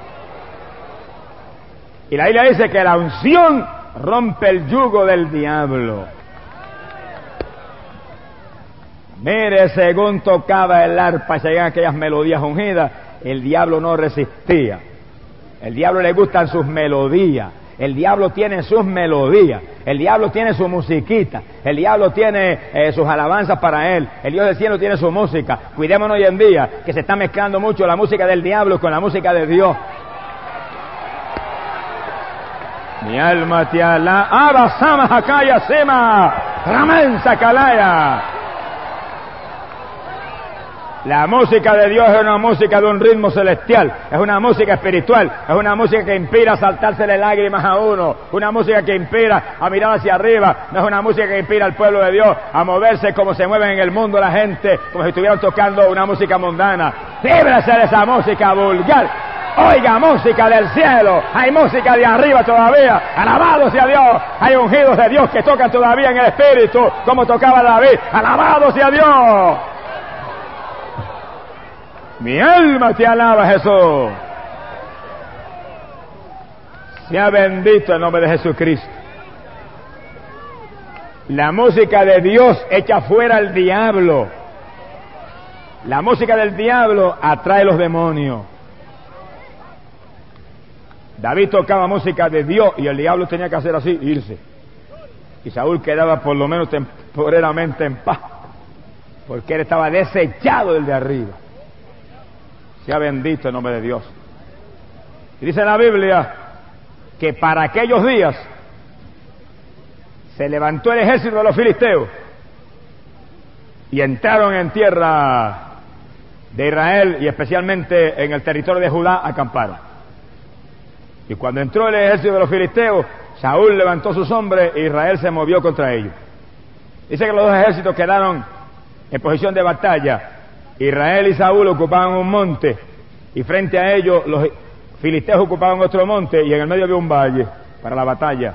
Y la Biblia dice que la unción rompe el yugo del diablo. Mire, según tocaba el arpa y se llegan aquellas melodías ungidas, el diablo no resistía. El diablo le gustan sus melodías. El diablo tiene sus melodías. El diablo tiene su musiquita. El diablo tiene eh, sus alabanzas para él. El Dios del cielo tiene su música. Cuidémonos hoy en día que se está mezclando mucho la música del diablo con la música de Dios. Mi alma te alaba. Abasama Hakaya Sema. Ramen Sakalaya. La música de Dios es una música de un ritmo celestial, es una música espiritual, es una música que inspira a saltársele lágrimas a uno, una música que inspira a mirar hacia arriba, no es una música que inspira al pueblo de Dios a moverse como se mueven en el mundo la gente, como si estuvieran tocando una música mundana. Líbrese de esa música vulgar. Oiga, música del cielo, hay música de arriba todavía, alabado sea Dios, hay ungidos de Dios que tocan todavía en el espíritu, como tocaba David, alabado sea Dios. Mi alma te alaba, Jesús. Sea bendito el nombre de Jesucristo. La música de Dios echa fuera al diablo. La música del diablo atrae los demonios. David tocaba música de Dios y el diablo tenía que hacer así, irse. Y Saúl quedaba por lo menos temporalmente en paz, porque él estaba desechado del de arriba. Sea bendito el nombre de Dios. Y dice la Biblia que para aquellos días se levantó el ejército de los filisteos y entraron en tierra de Israel y especialmente en el territorio de Judá acamparon. Y cuando entró el ejército de los filisteos, Saúl levantó sus hombres e Israel se movió contra ellos. Dice que los dos ejércitos quedaron en posición de batalla. Israel y Saúl ocupaban un monte y frente a ellos los filisteos ocupaban otro monte y en el medio había un valle para la batalla.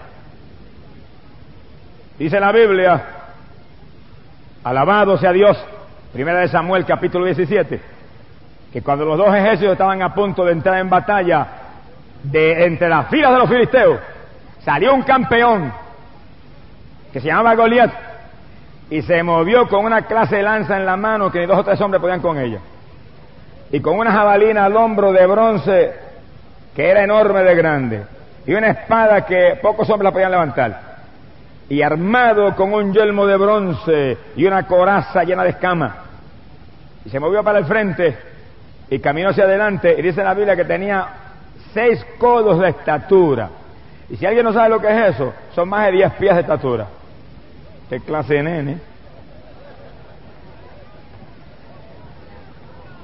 Dice la Biblia, alabado sea Dios, primera de Samuel capítulo diecisiete, que cuando los dos ejércitos estaban a punto de entrar en batalla, de entre las filas de los filisteos salió un campeón que se llamaba Goliat y se movió con una clase de lanza en la mano que ni dos o tres hombres podían con ella, y con una jabalina al hombro de bronce que era enorme de grande, y una espada que pocos hombres la podían levantar, y armado con un yelmo de bronce y una coraza llena de escamas, y se movió para el frente y caminó hacia adelante, y dice la Biblia que tenía seis codos de estatura, y si alguien no sabe lo que es eso, son más de diez pies de estatura. ¿Qué clase de nene?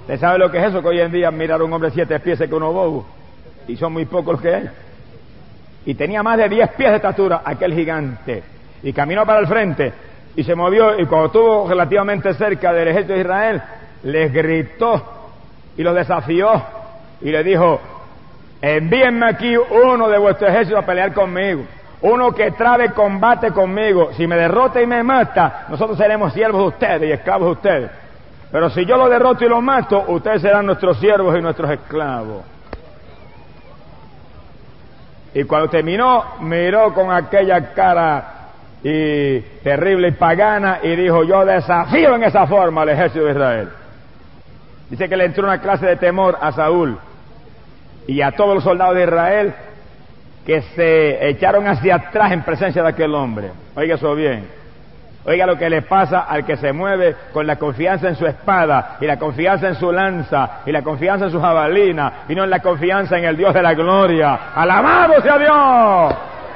¿Usted sabe lo que es eso? Que hoy en día mirar a un hombre de siete pies es que uno bobo. Y son muy pocos los que hay. Y tenía más de diez pies de estatura aquel gigante. Y caminó para el frente. Y se movió. Y cuando estuvo relativamente cerca del ejército de Israel, les gritó y los desafió. Y le dijo: envíenme aquí uno de vuestro ejército a pelear conmigo. Uno que trabe combate conmigo. Si me derrota y me mata, nosotros seremos siervos de ustedes y esclavos de ustedes. Pero si yo lo derroto y lo mato, ustedes serán nuestros siervos y nuestros esclavos. Y cuando terminó, miró con aquella cara y terrible y pagana y dijo: yo desafío en esa forma al ejército de Israel. Dice que le entró una clase de temor a Saúl y a todos los soldados de Israel, que se echaron hacia atrás en presencia de aquel hombre. Oiga eso bien. Oiga lo que le pasa al que se mueve con la confianza en su espada, y la confianza en su lanza, y la confianza en su jabalina, y no en la confianza en el Dios de la gloria. ¡Alabado sea Dios!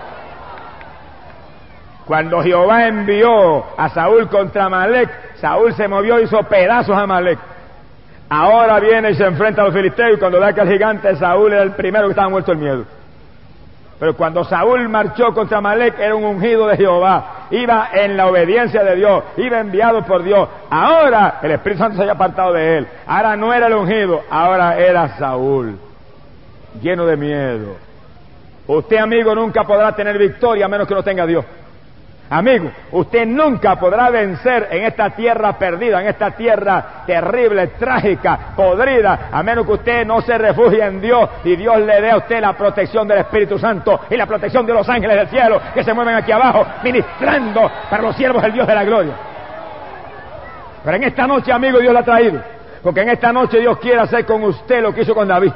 Cuando Jehová envió a Saúl contra Amalec, Saúl se movió y hizo pedazos a Amalec. Ahora viene y se enfrenta a los filisteos, y cuando ve que el gigante, Saúl era el primero que estaba muerto el miedo. Pero cuando Saúl marchó contra Amalec, era un ungido de Jehová. Iba en la obediencia de Dios, iba enviado por Dios. Ahora el Espíritu Santo se había apartado de él. Ahora no era el ungido, ahora era Saúl, lleno de miedo. Usted, amigo, nunca podrá tener victoria a menos que no tenga a Dios. Amigo, usted nunca podrá vencer en esta tierra perdida, en esta tierra terrible, trágica, podrida, a menos que usted no se refugie en Dios y Dios le dé a usted la protección del Espíritu Santo y la protección de los ángeles del cielo que se mueven aquí abajo, ministrando para los siervos del Dios de la gloria. Pero en esta noche, amigo, Dios la ha traído, porque en esta noche Dios quiere hacer con usted lo que hizo con David.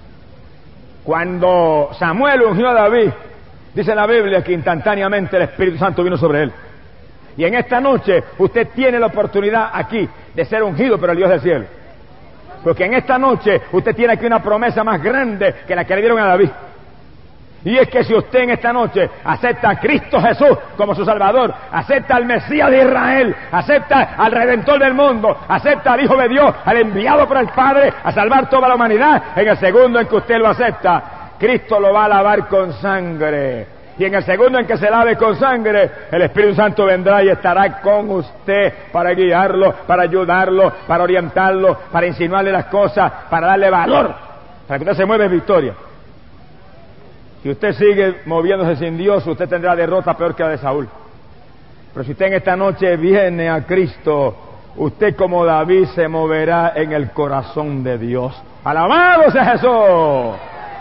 Cuando Samuel ungió a David, dice la Biblia que instantáneamente el Espíritu Santo vino sobre él. Y en esta noche usted tiene la oportunidad aquí de ser ungido por el Dios del cielo. Porque en esta noche usted tiene aquí una promesa más grande que la que le dieron a David. Y es que si usted en esta noche acepta a Cristo Jesús como su Salvador, acepta al Mesías de Israel, acepta al Redentor del mundo, acepta al Hijo de Dios, al enviado por el Padre a salvar toda la humanidad, en el segundo en que usted lo acepta, Cristo lo va a lavar con sangre. Y en el segundo en que se lave con sangre, el Espíritu Santo vendrá y estará con usted para guiarlo, para ayudarlo, para orientarlo, para insinuarle las cosas, para darle valor, para que usted se mueva en victoria. Si usted sigue moviéndose sin Dios, usted tendrá derrota peor que la de Saúl. Pero si usted en esta noche viene a Cristo, usted como David se moverá en el corazón de Dios. ¡Alabado sea Jesús!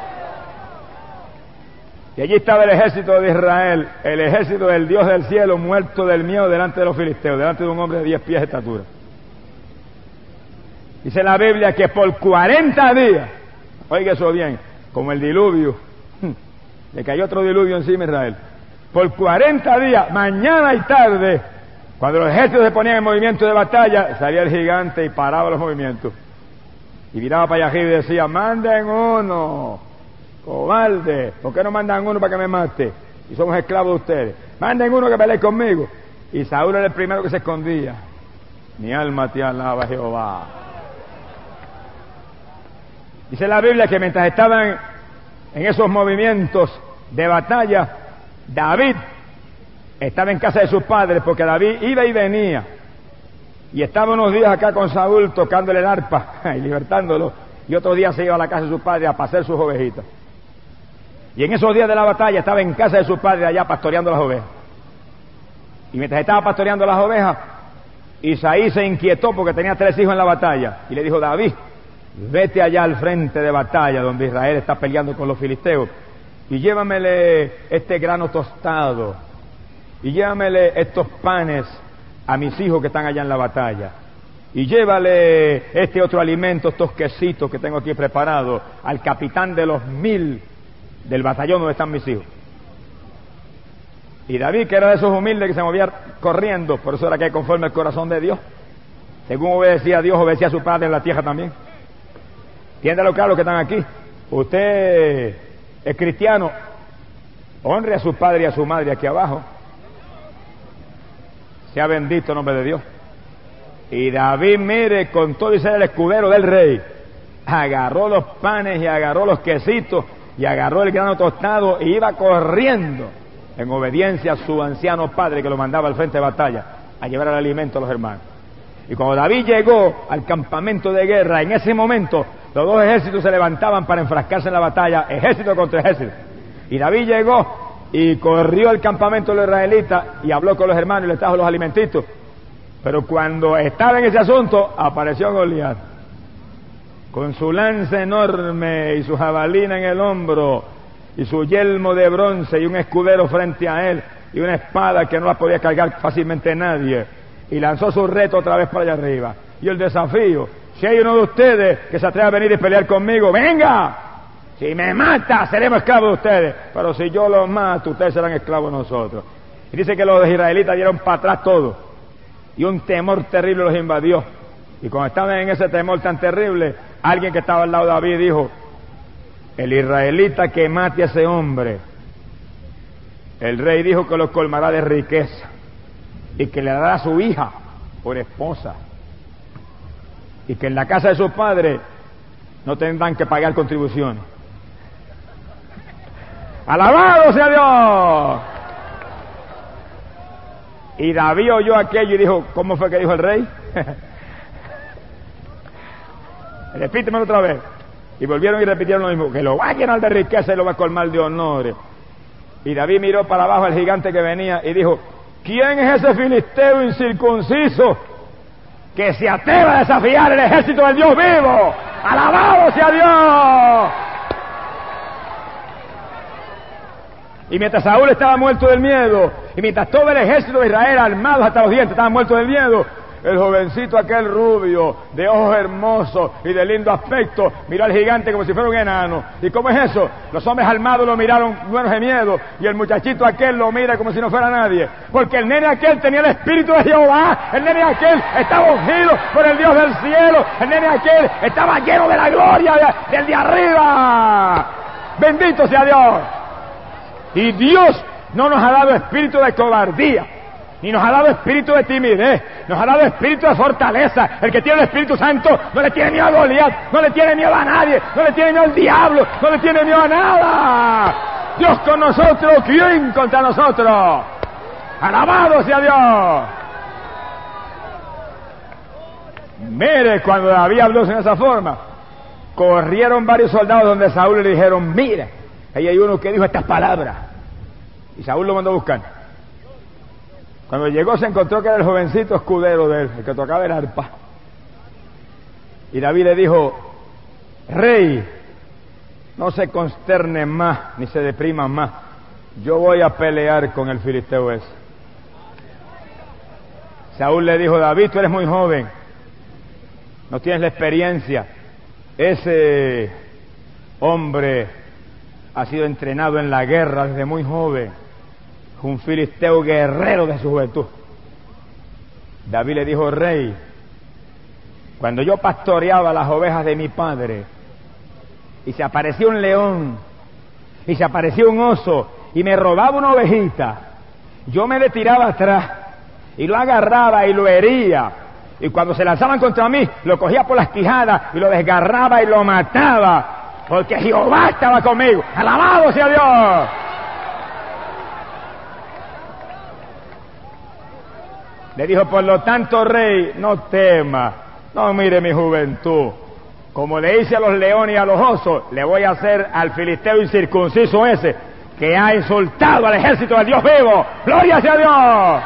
Y allí estaba el ejército de Israel, el ejército del Dios del cielo, muerto del miedo delante de los filisteos, delante de un hombre de diez pies de estatura. Dice la Biblia que por cuarenta días, oiga eso bien, como el diluvio, le cayó otro diluvio encima a Israel, por cuarenta días, mañana y tarde, cuando los ejércitos se ponían en movimiento de batalla, salía el gigante y paraba los movimientos. Y miraba para allá y decía: manden uno. Cobarde, ¿por qué no mandan uno para que me mate? Y somos esclavos de ustedes. Manden uno que pelee conmigo. Y Saúl era el primero que se escondía. Mi alma te alaba, Jehová. Dice la Biblia que mientras estaban en esos movimientos de batalla, David estaba en casa de sus padres, porque David iba y venía. Y estaba unos días acá con Saúl tocándole el arpa y libertándolo. Y otros días se iba a la casa de sus padres a pasear sus ovejitas. Y en esos días de la batalla estaba en casa de su padre allá pastoreando las ovejas. Y mientras estaba pastoreando las ovejas, Isaí se inquietó porque tenía tres hijos en la batalla. Y le dijo: David, vete allá al frente de batalla donde Israel está peleando con los filisteos. Y llévamele este grano tostado. Y llévamele estos panes a mis hijos que están allá en la batalla. Y llévale este otro alimento, estos quesitos que tengo aquí preparados, al capitán de los mil del batallón donde están mis hijos. Y David, que era de esos humildes que se movía corriendo, por eso era que conforme el corazón de Dios, según obedecía a Dios, obedecía a su padre en la tierra también. Entiéndalo claro que están aquí. Usted es cristiano, honre a su padre y a su madre aquí abajo. Sea bendito el nombre de Dios. Y David, mire, con todo y ser el escudero del rey, agarró los panes y agarró los quesitos y agarró el grano tostado y iba corriendo en obediencia a su anciano padre que lo mandaba al frente de batalla a llevar el alimento a los hermanos. Y cuando David llegó al campamento de guerra, en ese momento los dos ejércitos se levantaban para enfrascarse en la batalla, ejército contra ejército. Y David llegó y corrió al campamento de los israelitas y habló con los hermanos y les trajo los alimentitos. Pero cuando estaba en ese asunto, apareció Goliat, con su lanza enorme y su jabalina en el hombro, y su yelmo de bronce y un escudero frente a él, y una espada que no la podía cargar fácilmente nadie, y lanzó su reto otra vez para allá arriba. Y el desafío: si hay uno de ustedes que se atreve a venir y pelear conmigo, ¡venga! Si me mata, seremos esclavos de ustedes, pero si yo los mato, ustedes serán esclavos de nosotros. Y dice que los israelitas dieron para atrás todo, y un temor terrible los invadió. Y cuando estaban en ese temor tan terrible, alguien que estaba al lado de David dijo: el israelita que mate a ese hombre, el rey dijo que lo colmará de riqueza y que le dará a su hija por esposa, y que en la casa de su padre no tendrán que pagar contribuciones. ¡Alabado sea Dios! Y David oyó aquello y dijo: ¿cómo fue que dijo el rey? Repítemelo otra vez. Y volvieron y repitieron lo mismo: que lo va a llenar de riqueza y lo va a colmar de honores. Y David miró para abajo al gigante que venía y dijo: ¿quién es ese filisteo incircunciso que se atreve a desafiar el ejército del Dios vivo? ¡Alabado sea Dios! Y mientras Saúl estaba muerto del miedo, y mientras todo el ejército de Israel, armados hasta los dientes, estaban muertos del miedo, el jovencito aquel rubio, de ojos hermosos y de lindo aspecto, miró al gigante como si fuera un enano. ¿Y cómo es eso? Los hombres armados lo miraron muertos de miedo, y el muchachito aquel lo mira como si no fuera nadie, porque el nene aquel tenía el espíritu de Jehová, el nene aquel estaba ungido por el Dios del cielo, el nene aquel estaba lleno de la gloria de, del de arriba. Bendito sea Dios. Y Dios no nos ha dado espíritu de cobardía, ni nos ha dado espíritu de timidez, nos ha dado espíritu de fortaleza. El que tiene el Espíritu Santo no le tiene miedo a Goliat, no le tiene miedo a nadie, no le tiene miedo al diablo, no le tiene miedo a nada. Dios con nosotros, ¿quién contra nosotros? ¡Alabado sea Dios! Mire, cuando David habló en esa forma, corrieron varios soldados donde Saúl y le dijeron: mira, ahí hay uno que dijo estas palabras. Y Saúl lo mandó a buscar. Cuando llegó se encontró que era el jovencito escudero de él, el que tocaba el arpa. Y David le dijo: rey, no se consterne más, ni se deprima más. Yo voy a pelear con el filisteo ese. Saúl le dijo: David, tú eres muy joven, no tienes la experiencia. Ese hombre ha sido entrenado en la guerra desde muy joven, un filisteo guerrero de su juventud. David le dijo: rey, cuando yo pastoreaba las ovejas de mi padre, y se apareció un león, y se apareció un oso, y me robaba una ovejita, yo me le tiraba atrás, y lo agarraba y lo hería, y cuando se lanzaban contra mí, lo cogía por las quijadas, y lo desgarraba y lo mataba, porque Jehová estaba conmigo. ¡Alabado sea Dios! Le dijo: por lo tanto, rey, no temas, no mire mi juventud. Como le hice a los leones y a los osos, le voy a hacer al filisteo incircunciso ese, que ha insultado al ejército del Dios vivo. ¡Gloria sea Dios!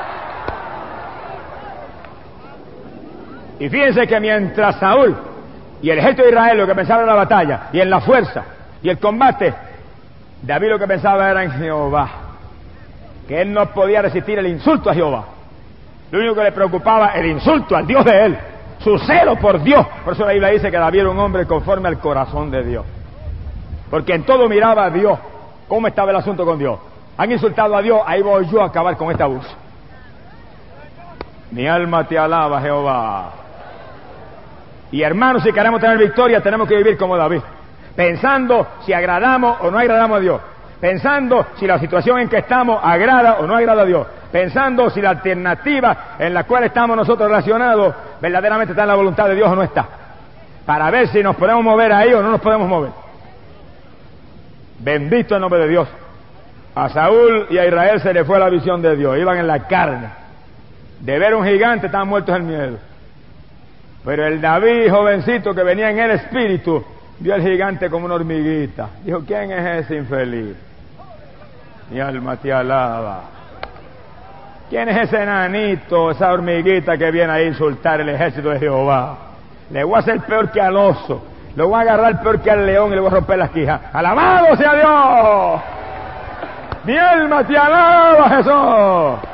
Y fíjense que mientras Saúl y el ejército de Israel lo que pensaba en la batalla, y en la fuerza, y el combate, David lo que pensaba era en Jehová, que él no podía resistir el insulto a Jehová. Lo único que le preocupaba, el insulto al Dios de él, su celo por Dios. Por eso la Biblia dice que David era un hombre conforme al corazón de Dios, porque en todo miraba a Dios. ¿Cómo estaba el asunto con Dios? Han insultado a Dios, ahí voy yo a acabar con este abuso. Mi alma te alaba, Jehová. Y hermanos, si queremos tener victoria, tenemos que vivir como David, pensando si agradamos o no agradamos a Dios, pensando si la situación en que estamos agrada o no agrada a Dios, pensando si la alternativa en la cual estamos nosotros relacionados verdaderamente está en la voluntad de Dios o no está, para ver si nos podemos mover ahí o no nos podemos mover. Bendito el nombre de Dios. A Saúl y a Israel se le fue la visión de Dios, iban en la carne. De ver un gigante estaban muertos en miedo. Pero el David, jovencito que venía en el espíritu, vio al gigante como una hormiguita. Dijo, ¿quién es ese infeliz? Mi alma te alaba. ¿Quién es ese enanito, esa hormiguita que viene a insultar el ejército de Jehová? Le voy a hacer peor que al oso, le voy a agarrar peor que al león y le voy a romper las quijas. ¡Alabado sea Dios! Mi alma te alaba, Jesús.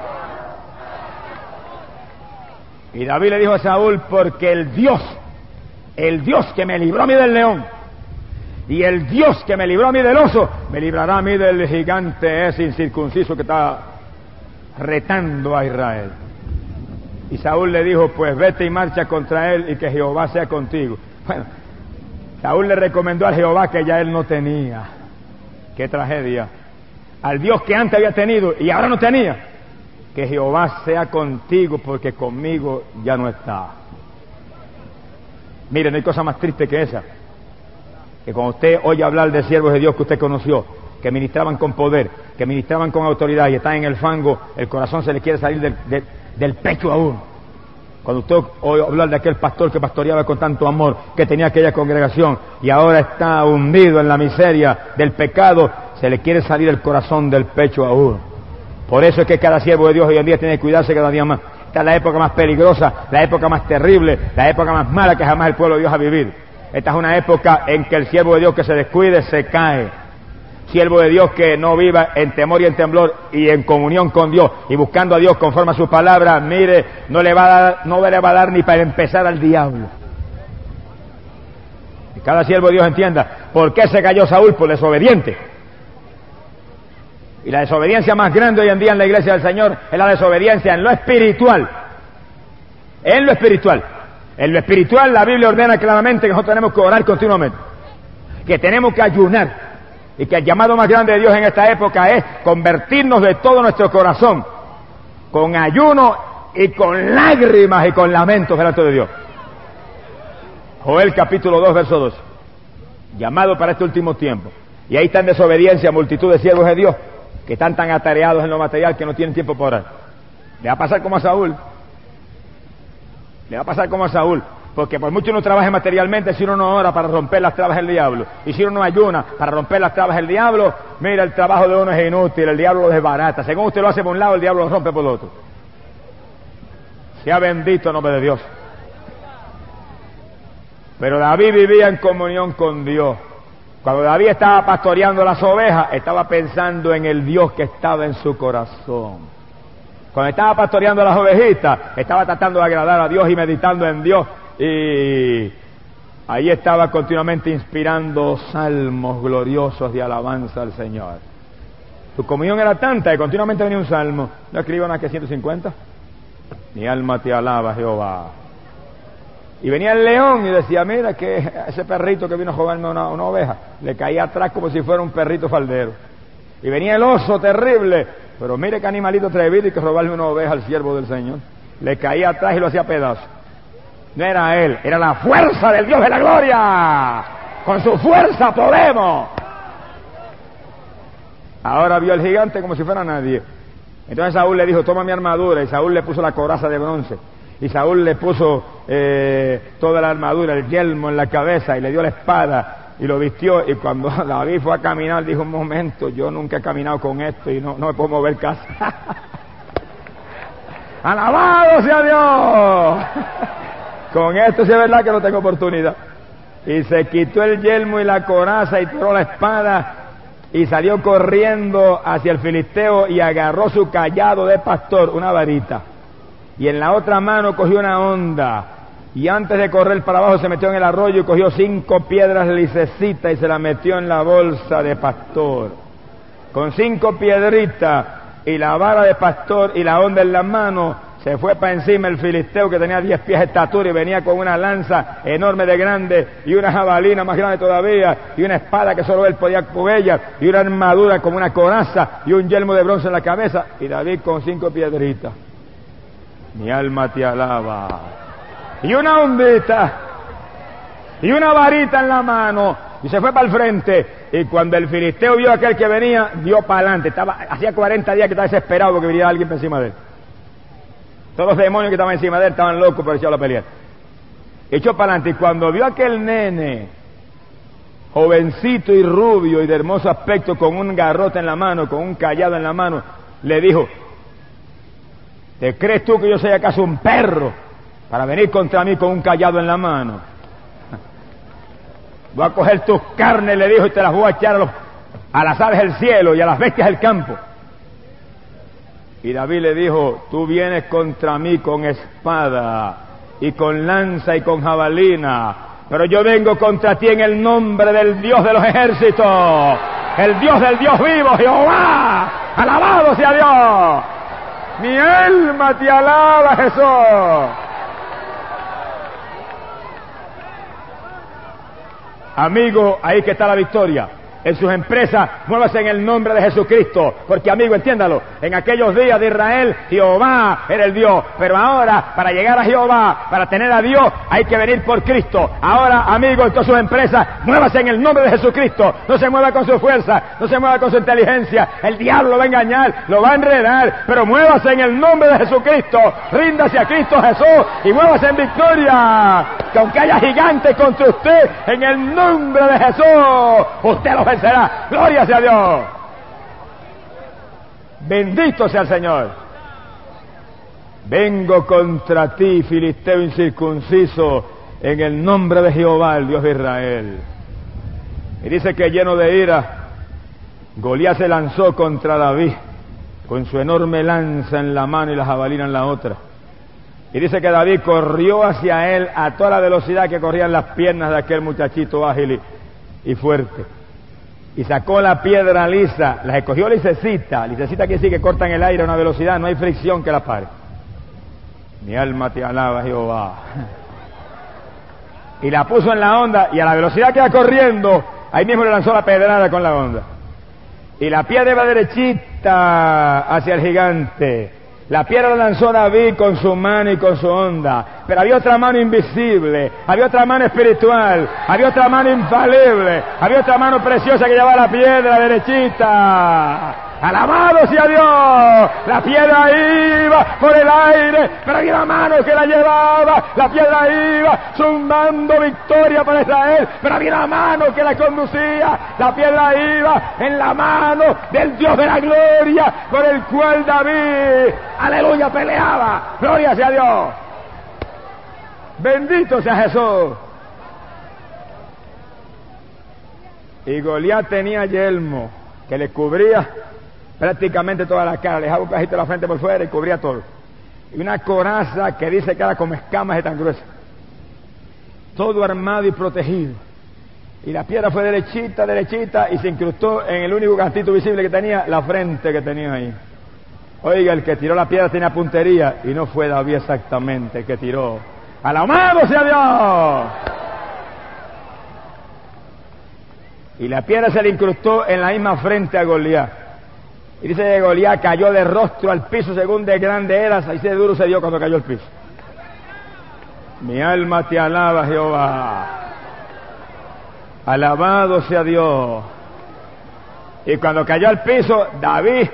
Y David le dijo a Saúl, porque el Dios, el Dios que me libró a mí del león, y el Dios que me libró a mí del oso, me librará a mí del gigante ese incircunciso que está retando a Israel. Y Saúl le dijo, pues vete y marcha contra él y que Jehová sea contigo. Bueno, Saúl le recomendó a Jehová que ya él no tenía. Qué tragedia. Al Dios que antes había tenido y ahora no tenía. Que Jehová sea contigo porque conmigo ya no está. Miren, no hay cosa más triste que esa. Que cuando usted oye hablar de siervos de Dios que usted conoció, que ministraban con poder, que ministraban con autoridad y están en el fango, el corazón se le quiere salir del, del, del pecho a uno. Cuando usted oye hablar de aquel pastor que pastoreaba con tanto amor, que tenía aquella congregación y ahora está hundido en la miseria del pecado, se le quiere salir el corazón del pecho a uno. Por eso es que cada siervo de Dios hoy en día tiene que cuidarse cada día más. Esta es la época más peligrosa, la época más terrible, la época más mala que jamás el pueblo de Dios ha vivido. Esta es una época en que el siervo de Dios que se descuide se cae. Siervo de Dios que no viva en temor y en temblor y en comunión con Dios y buscando a Dios conforme a su palabra, mire, no le va a dar, no le va a dar ni para empezar al diablo. Y cada siervo de Dios entienda por qué se cayó Saúl, por desobediente. Y la desobediencia más grande hoy en día en la iglesia del Señor es la desobediencia en lo espiritual. En lo espiritual. En lo espiritual la Biblia ordena claramente que nosotros tenemos que orar continuamente. Que tenemos que ayunar. Y que el llamado más grande de Dios en esta época es convertirnos de todo nuestro corazón. Con ayuno y con lágrimas y con lamentos delante de Dios. Joel capítulo dos verso dos. Llamado para este último tiempo. Y ahí está en desobediencia multitud de siervos de Dios que están tan atareados en lo material que no tienen tiempo para orar. Le va a pasar como a Saúl. Le va a pasar como a Saúl. Porque por mucho uno trabaje materialmente, si uno no ora para romper las trabas del diablo, y si uno no ayuna para romper las trabas del diablo, mira, el trabajo de uno es inútil, el diablo lo desbarata. Según usted lo hace por un lado, el diablo lo rompe por el otro. Sea bendito el nombre de Dios. Pero David vivía en comunión con Dios. Cuando David estaba pastoreando las ovejas, estaba pensando en el Dios que estaba en su corazón. Cuando estaba pastoreando las ovejitas, estaba tratando de agradar a Dios y meditando en Dios. Y ahí estaba continuamente inspirando salmos gloriosos de alabanza al Señor. Su comunión era tanta que continuamente venía un salmo. ¿No escriban aquí ciento cincuenta? Mi alma te alaba, Jehová. Y venía el león y decía, mira que ese perrito que vino a jugarme una, una oveja, le caía atrás como si fuera un perrito faldero. Y venía el oso terrible, pero mire qué animalito atrevido y que robarle una oveja al siervo del Señor. Le caía atrás y lo hacía pedazos. No era él, era la fuerza del Dios de la gloria. Con su fuerza podemos. Ahora vio al gigante como si fuera nadie. Entonces Saúl le dijo, toma mi armadura, y Saúl le puso la coraza de bronce. Y Saúl le puso eh, toda la armadura, el yelmo en la cabeza, y le dio la espada, y lo vistió. Y cuando David fue a caminar, dijo, un momento, yo nunca he caminado con esto, y no, no me puedo mover casi. ¡Alabado sea Dios! Con esto sí es verdad que no tengo oportunidad. Y se quitó el yelmo y la coraza, y tiró la espada, y salió corriendo hacia el filisteo, y agarró su cayado de pastor, una varita. Y en la otra mano cogió una honda, y antes de correr para abajo se metió en el arroyo y cogió cinco piedras lisecitas y se las metió en la bolsa de pastor. Con cinco piedritas y la vara de pastor y la honda en la mano, Se fue para encima el filisteo, que tenía diez pies de estatura y venía con una lanza enorme de grande y una jabalina más grande todavía y una espada que solo él podía con ella y una armadura como una coraza y un yelmo de bronce en la cabeza, y David con cinco piedritas. Mi alma te alaba. Y una ondita y una varita en la mano, y se fue para el frente. Y cuando el filisteo vio a aquel que venía, dio para adelante. Estaba, hacía cuarenta días que estaba desesperado porque viniera alguien por encima de él. Todos los demonios que estaban encima de él estaban locos por echarlo a pelear. Echó para adelante, y cuando vio a aquel nene, jovencito y rubio y de hermoso aspecto, con un garrote en la mano, con un cayado en la mano, le dijo: ¿te crees tú que yo soy acaso un perro para venir contra mí con un cayado en la mano? Voy a coger tus carnes, le dijo, y te las voy a echar a, los, a las aves del cielo y a las bestias del campo. Y David le dijo: tú vienes contra mí con espada y con lanza y con jabalina, pero yo vengo contra ti en el nombre del Dios de los ejércitos, el Dios del Dios vivo, Jehová. Alabado sea Dios. Mi alma te alaba, Jesús. Amigo, ahí que está la victoria. En sus empresas, muévase en el nombre de Jesucristo, porque, amigo, entiéndalo, en aquellos días de Israel, Jehová era el Dios, pero ahora, para llegar a Jehová, para tener a Dios, hay que venir por Cristo. Ahora, amigo, en todas sus empresas, muévase en el nombre de Jesucristo. No se mueva con su fuerza, no se mueva con su inteligencia. El diablo lo va a engañar, lo va a enredar, pero muévase en el nombre de Jesucristo. Ríndase a Cristo Jesús y muévase en victoria. Que aunque haya gigantes contra usted, en el nombre de Jesús, usted lo vencerá. Gloria sea a Dios. Bendito sea el Señor. Vengo contra ti, filisteo incircunciso, en el nombre de Jehová, el Dios de Israel. Y dice que, lleno de ira, Goliat se lanzó contra David con su enorme lanza en la mano y la jabalina en la otra. Y dice que David corrió hacia él a toda la velocidad que corrían las piernas de aquel muchachito ágil y, y fuerte. Y sacó la piedra lisa, la escogió lisecita. Lisecita quiere decir que cortan el aire a una velocidad, no hay fricción que la pare. Mi alma te alaba, Jehová. Y la puso en la onda, y a la velocidad que iba corriendo, ahí mismo le lanzó la pedrada con la onda. Y la piedra iba derechita hacia el gigante. La piedra la lanzó David con su mano y con su onda, pero había otra mano invisible, había otra mano espiritual, había otra mano infalible, había otra mano preciosa que llevaba la piedra derechita. Alabado sea Dios. La piedra iba por el aire, pero había una mano que la llevaba. La piedra iba zumbando victoria para Israel, pero había una mano que la conducía. La piedra iba en la mano del Dios de la gloria, por el cual David, aleluya, peleaba. Gloria sea Dios. Bendito sea Jesús. Y Goliat tenía yelmo que le cubría prácticamente toda la cara, le dejaba un pedacito de la frente por fuera y cubría todo. Y una coraza que dice que era como escamas de tan gruesa. Todo armado y protegido. Y la piedra fue derechita, derechita, y se incrustó en el único cantito visible que tenía, la frente que tenía ahí. Oiga, el que tiró la piedra tenía puntería, y no fue David exactamente el que tiró. ¡Alabado sea Dios! Y la piedra se le incrustó en la misma frente a Goliat. Y dice que Goliat cayó de rostro al piso según de grande era, así de duro se dio cuando cayó al piso. Mi alma te alaba, Jehová. Alabado sea Dios. Y cuando cayó al piso, David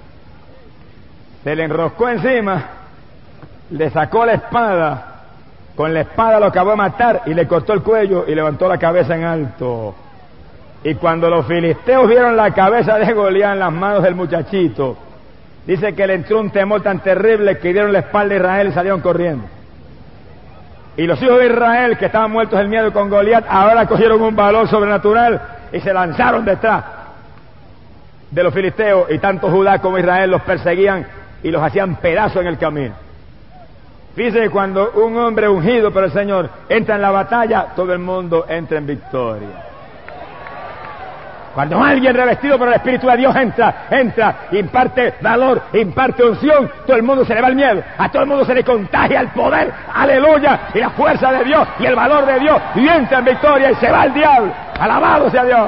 se le enroscó encima, le sacó la espada, con la espada lo acabó de matar y le cortó el cuello y levantó la cabeza en alto. Y cuando los filisteos vieron la cabeza de Goliat en las manos del muchachito, dice que le entró un temor tan terrible que dieron la espalda a Israel y salieron corriendo. Y los hijos de Israel, que estaban muertos del miedo con Goliat, ahora cogieron un valor sobrenatural y se lanzaron detrás de los filisteos, y tanto Judá como Israel los perseguían y los hacían pedazos en el camino. Dice, cuando un hombre ungido por el Señor entra en la batalla, todo el mundo entra en victoria. Cuando alguien revestido por el Espíritu de Dios entra, entra, imparte valor, imparte unción, todo el mundo se le va el miedo, a todo el mundo se le contagia el poder, aleluya, y la fuerza de Dios, y el valor de Dios, y entra en victoria y se va el diablo. Alabado sea Dios.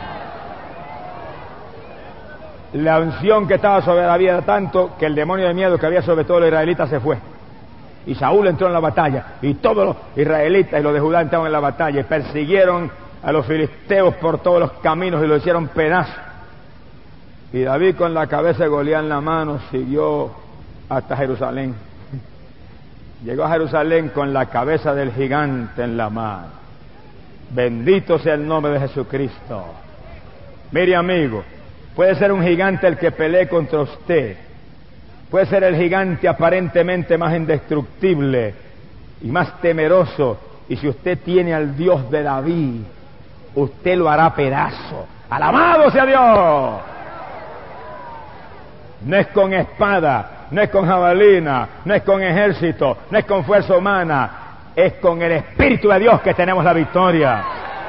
La unción que estaba sobre David era tanto que el demonio de miedo que había sobre todos los israelitas se fue. Y Saúl entró en la batalla, y todos los israelitas y los de Judá entraron en la batalla, y persiguieron a los filisteos por todos los caminos y lo hicieron pedazos. Y David, con la cabeza de Goliat en la mano, siguió hasta Jerusalén. Llegó a Jerusalén con la cabeza del gigante en la mano. Bendito sea el nombre de Jesucristo. Mire, amigo, puede ser un gigante el que pelee contra usted, puede ser el gigante aparentemente más indestructible y más temeroso, y si usted tiene al Dios de David, usted lo hará pedazo. ¡Alabado sea Dios! No es con espada, no es con jabalina, no es con ejército, no es con fuerza humana, es con el Espíritu de Dios que tenemos la victoria.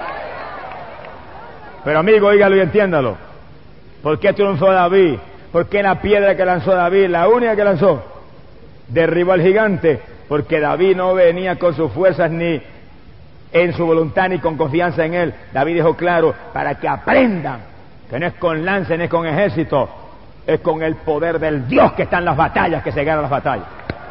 Pero amigo, oígalo y entiéndalo. ¿Por qué triunfó David? ¿Por qué la piedra que lanzó David, la única que lanzó, derribó al gigante? Porque David no venía con sus fuerzas ni en su voluntad ni con confianza en él. David dijo claro, para que aprendan que no es con lanza, no es con ejército, es con el poder del Dios que está en las batallas, que se ganan las batallas.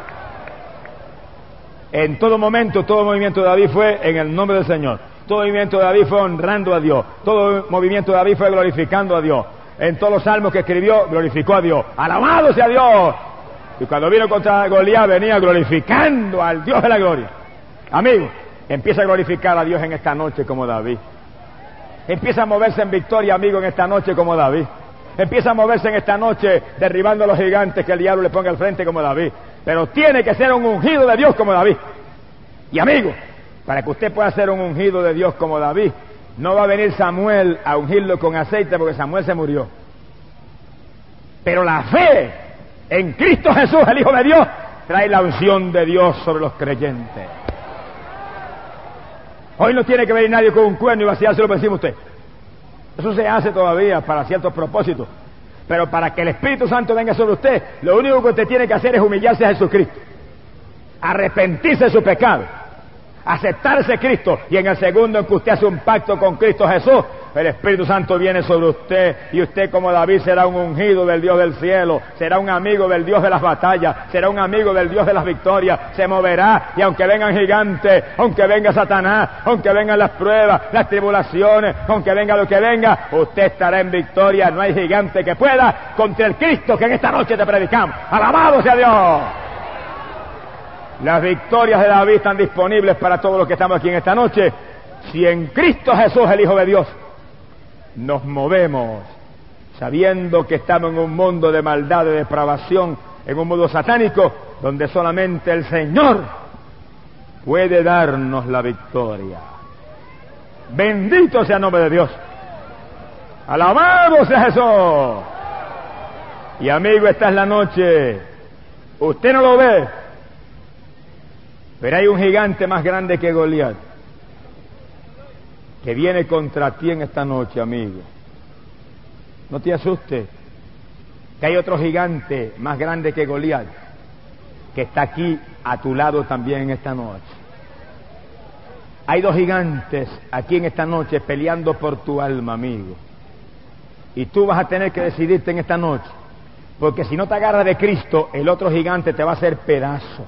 En todo momento, todo movimiento de David fue en el nombre del Señor. Todo movimiento de David fue honrando a Dios. Todo movimiento de David fue glorificando a Dios. En todos los salmos que escribió, glorificó a Dios. ¡Alabado sea Dios! Y cuando vino contra Goliat, venía glorificando al Dios de la gloria. Amigo, empieza a glorificar a Dios en esta noche como David. Empieza a moverse en victoria, amigo, en esta noche como David. Empieza a moverse en esta noche derribando a los gigantes que el diablo le ponga al frente como David. Pero tiene que ser un ungido de Dios como David. Y amigo, para que usted pueda ser un ungido de Dios como David, no va a venir Samuel a ungirlo con aceite porque Samuel se murió. Pero la fe en Cristo Jesús, el Hijo de Dios, trae la unción de Dios sobre los creyentes. Hoy no tiene que venir nadie con un cuerno y vaciárselo por encima usted. Eso se hace todavía para ciertos propósitos. Pero para que el Espíritu Santo venga sobre usted, lo único que usted tiene que hacer es humillarse a Jesucristo, arrepentirse de su pecado, aceptarse Cristo, y en el segundo en que usted hace un pacto con Cristo Jesús, el Espíritu Santo viene sobre usted, y usted como David será un ungido del Dios del cielo, será un amigo del Dios de las batallas, será un amigo del Dios de las victorias, se moverá, y aunque vengan gigantes, aunque venga Satanás, aunque vengan las pruebas, las tribulaciones, aunque venga lo que venga, usted estará en victoria. No hay gigante que pueda contra el Cristo que en esta noche te predicamos. ¡Alabado sea Dios! Las victorias de David están disponibles para todos los que estamos aquí en esta noche. Si en Cristo Jesús, el Hijo de Dios, nos movemos sabiendo que estamos en un mundo de maldad, de depravación, en un mundo satánico, donde solamente el Señor puede darnos la victoria. Bendito sea el nombre de Dios. Alabado sea Jesús. Y amigo, esta es la noche. Usted no lo ve, pero hay un gigante más grande que Goliat que viene contra ti en esta noche, amigo. No te asustes, que hay otro gigante más grande que Goliat que está aquí a tu lado también en esta noche. Hay dos gigantes aquí en esta noche peleando por tu alma, amigo. Y tú vas a tener que decidirte en esta noche, porque si no te agarras de Cristo, el otro gigante te va a hacer pedazo.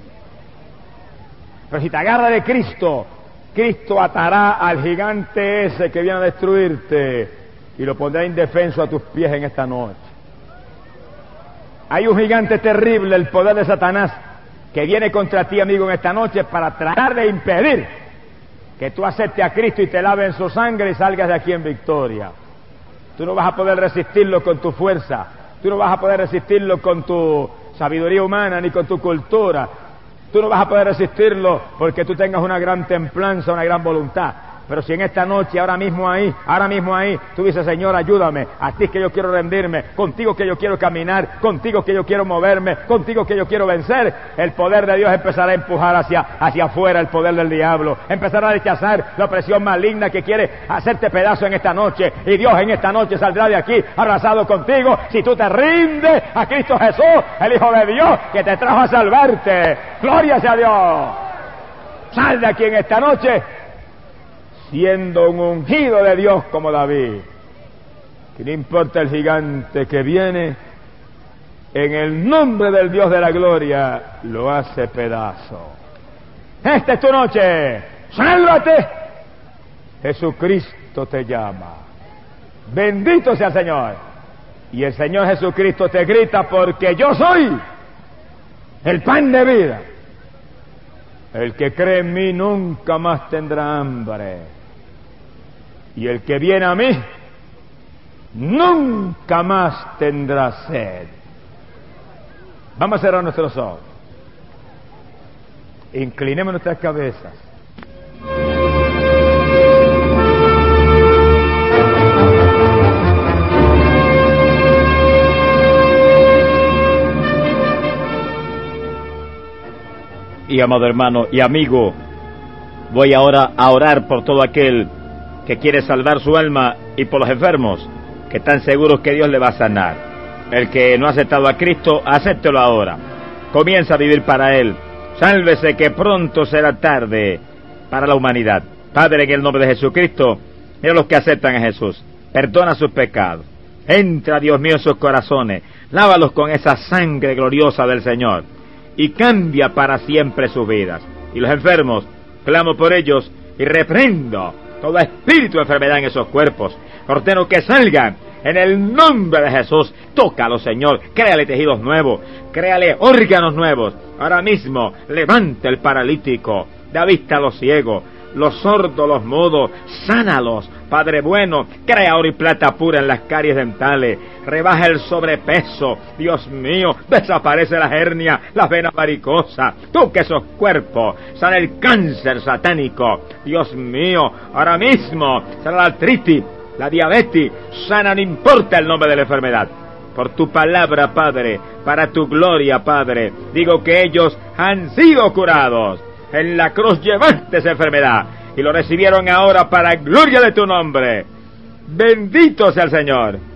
Pero si te agarras de Cristo, Cristo atará al gigante ese que viene a destruirte y lo pondrá indefenso a tus pies en esta noche. Hay un gigante terrible, el poder de Satanás, que viene contra ti, amigo, en esta noche para tratar de impedir que tú aceptes a Cristo y te laves en su sangre y salgas de aquí en victoria. Tú no vas a poder resistirlo con tu fuerza, tú no vas a poder resistirlo con tu sabiduría humana ni con tu cultura. Tú no vas a poder resistirlo porque tú tengas una gran templanza, una gran voluntad. Pero si en esta noche, ahora mismo ahí, ahora mismo ahí, tú dices, Señor, ayúdame, a ti que yo quiero rendirme, contigo que yo quiero caminar, contigo que yo quiero moverme, contigo que yo quiero vencer, el poder de Dios empezará a empujar hacia, hacia afuera el poder del diablo, empezará a rechazar la opresión maligna que quiere hacerte pedazo en esta noche, y Dios en esta noche saldrá de aquí arrasado contigo, si tú te rindes a Cristo Jesús, el Hijo de Dios, que te trajo a salvarte. ¡Gloria sea a Dios! Sal de aquí en esta noche siendo un ungido de Dios como David, que no importa el gigante que viene, en el nombre del Dios de la gloria lo hace pedazo. Esta es tu noche, sálvate, Jesucristo te llama, bendito sea el Señor, y el Señor Jesucristo te grita, porque yo soy el pan de vida, el que cree en mí nunca más tendrá hambre, y el que viene a mí nunca más tendrá sed. Vamos a cerrar nuestros ojos, inclinemos nuestras cabezas. Y amado hermano y amigo, voy ahora a orar por todo aquel que quiere salvar su alma y por los enfermos que están seguros que Dios le va a sanar. El que no ha aceptado a Cristo, acéptelo ahora. Comienza a vivir para Él. Sálvese, que pronto será tarde para la humanidad. Padre, en el nombre de Jesucristo, mira los que aceptan a Jesús. Perdona sus pecados. Entra, Dios mío, en sus corazones. Lávalos con esa sangre gloriosa del Señor. Y cambia para siempre sus vidas. Y los enfermos, clamo por ellos y reprendo todo espíritu de enfermedad en esos cuerpos. Ordeno que salgan en el nombre de Jesús. Tócalo, Señor. Créale tejidos nuevos. Créale órganos nuevos. Ahora mismo, levanta el paralítico. Da vista a los ciegos. Los sordos, los mudos. Sánalos, Padre bueno. Crea oro y plata pura en las caries dentales. Rebaja el sobrepeso. Dios mío, desaparece la hernia, las venas varicosas. Toca esos cuerpos. Sana el cáncer satánico. Dios mío, ahora mismo sana la artritis, la diabetes. Sana, no importa el nombre de la enfermedad. Por tu palabra, Padre, para tu gloria, Padre, digo que ellos han sido curados. En la cruz llevaste esa enfermedad y lo recibieron ahora para gloria de tu nombre. Bendito sea el Señor.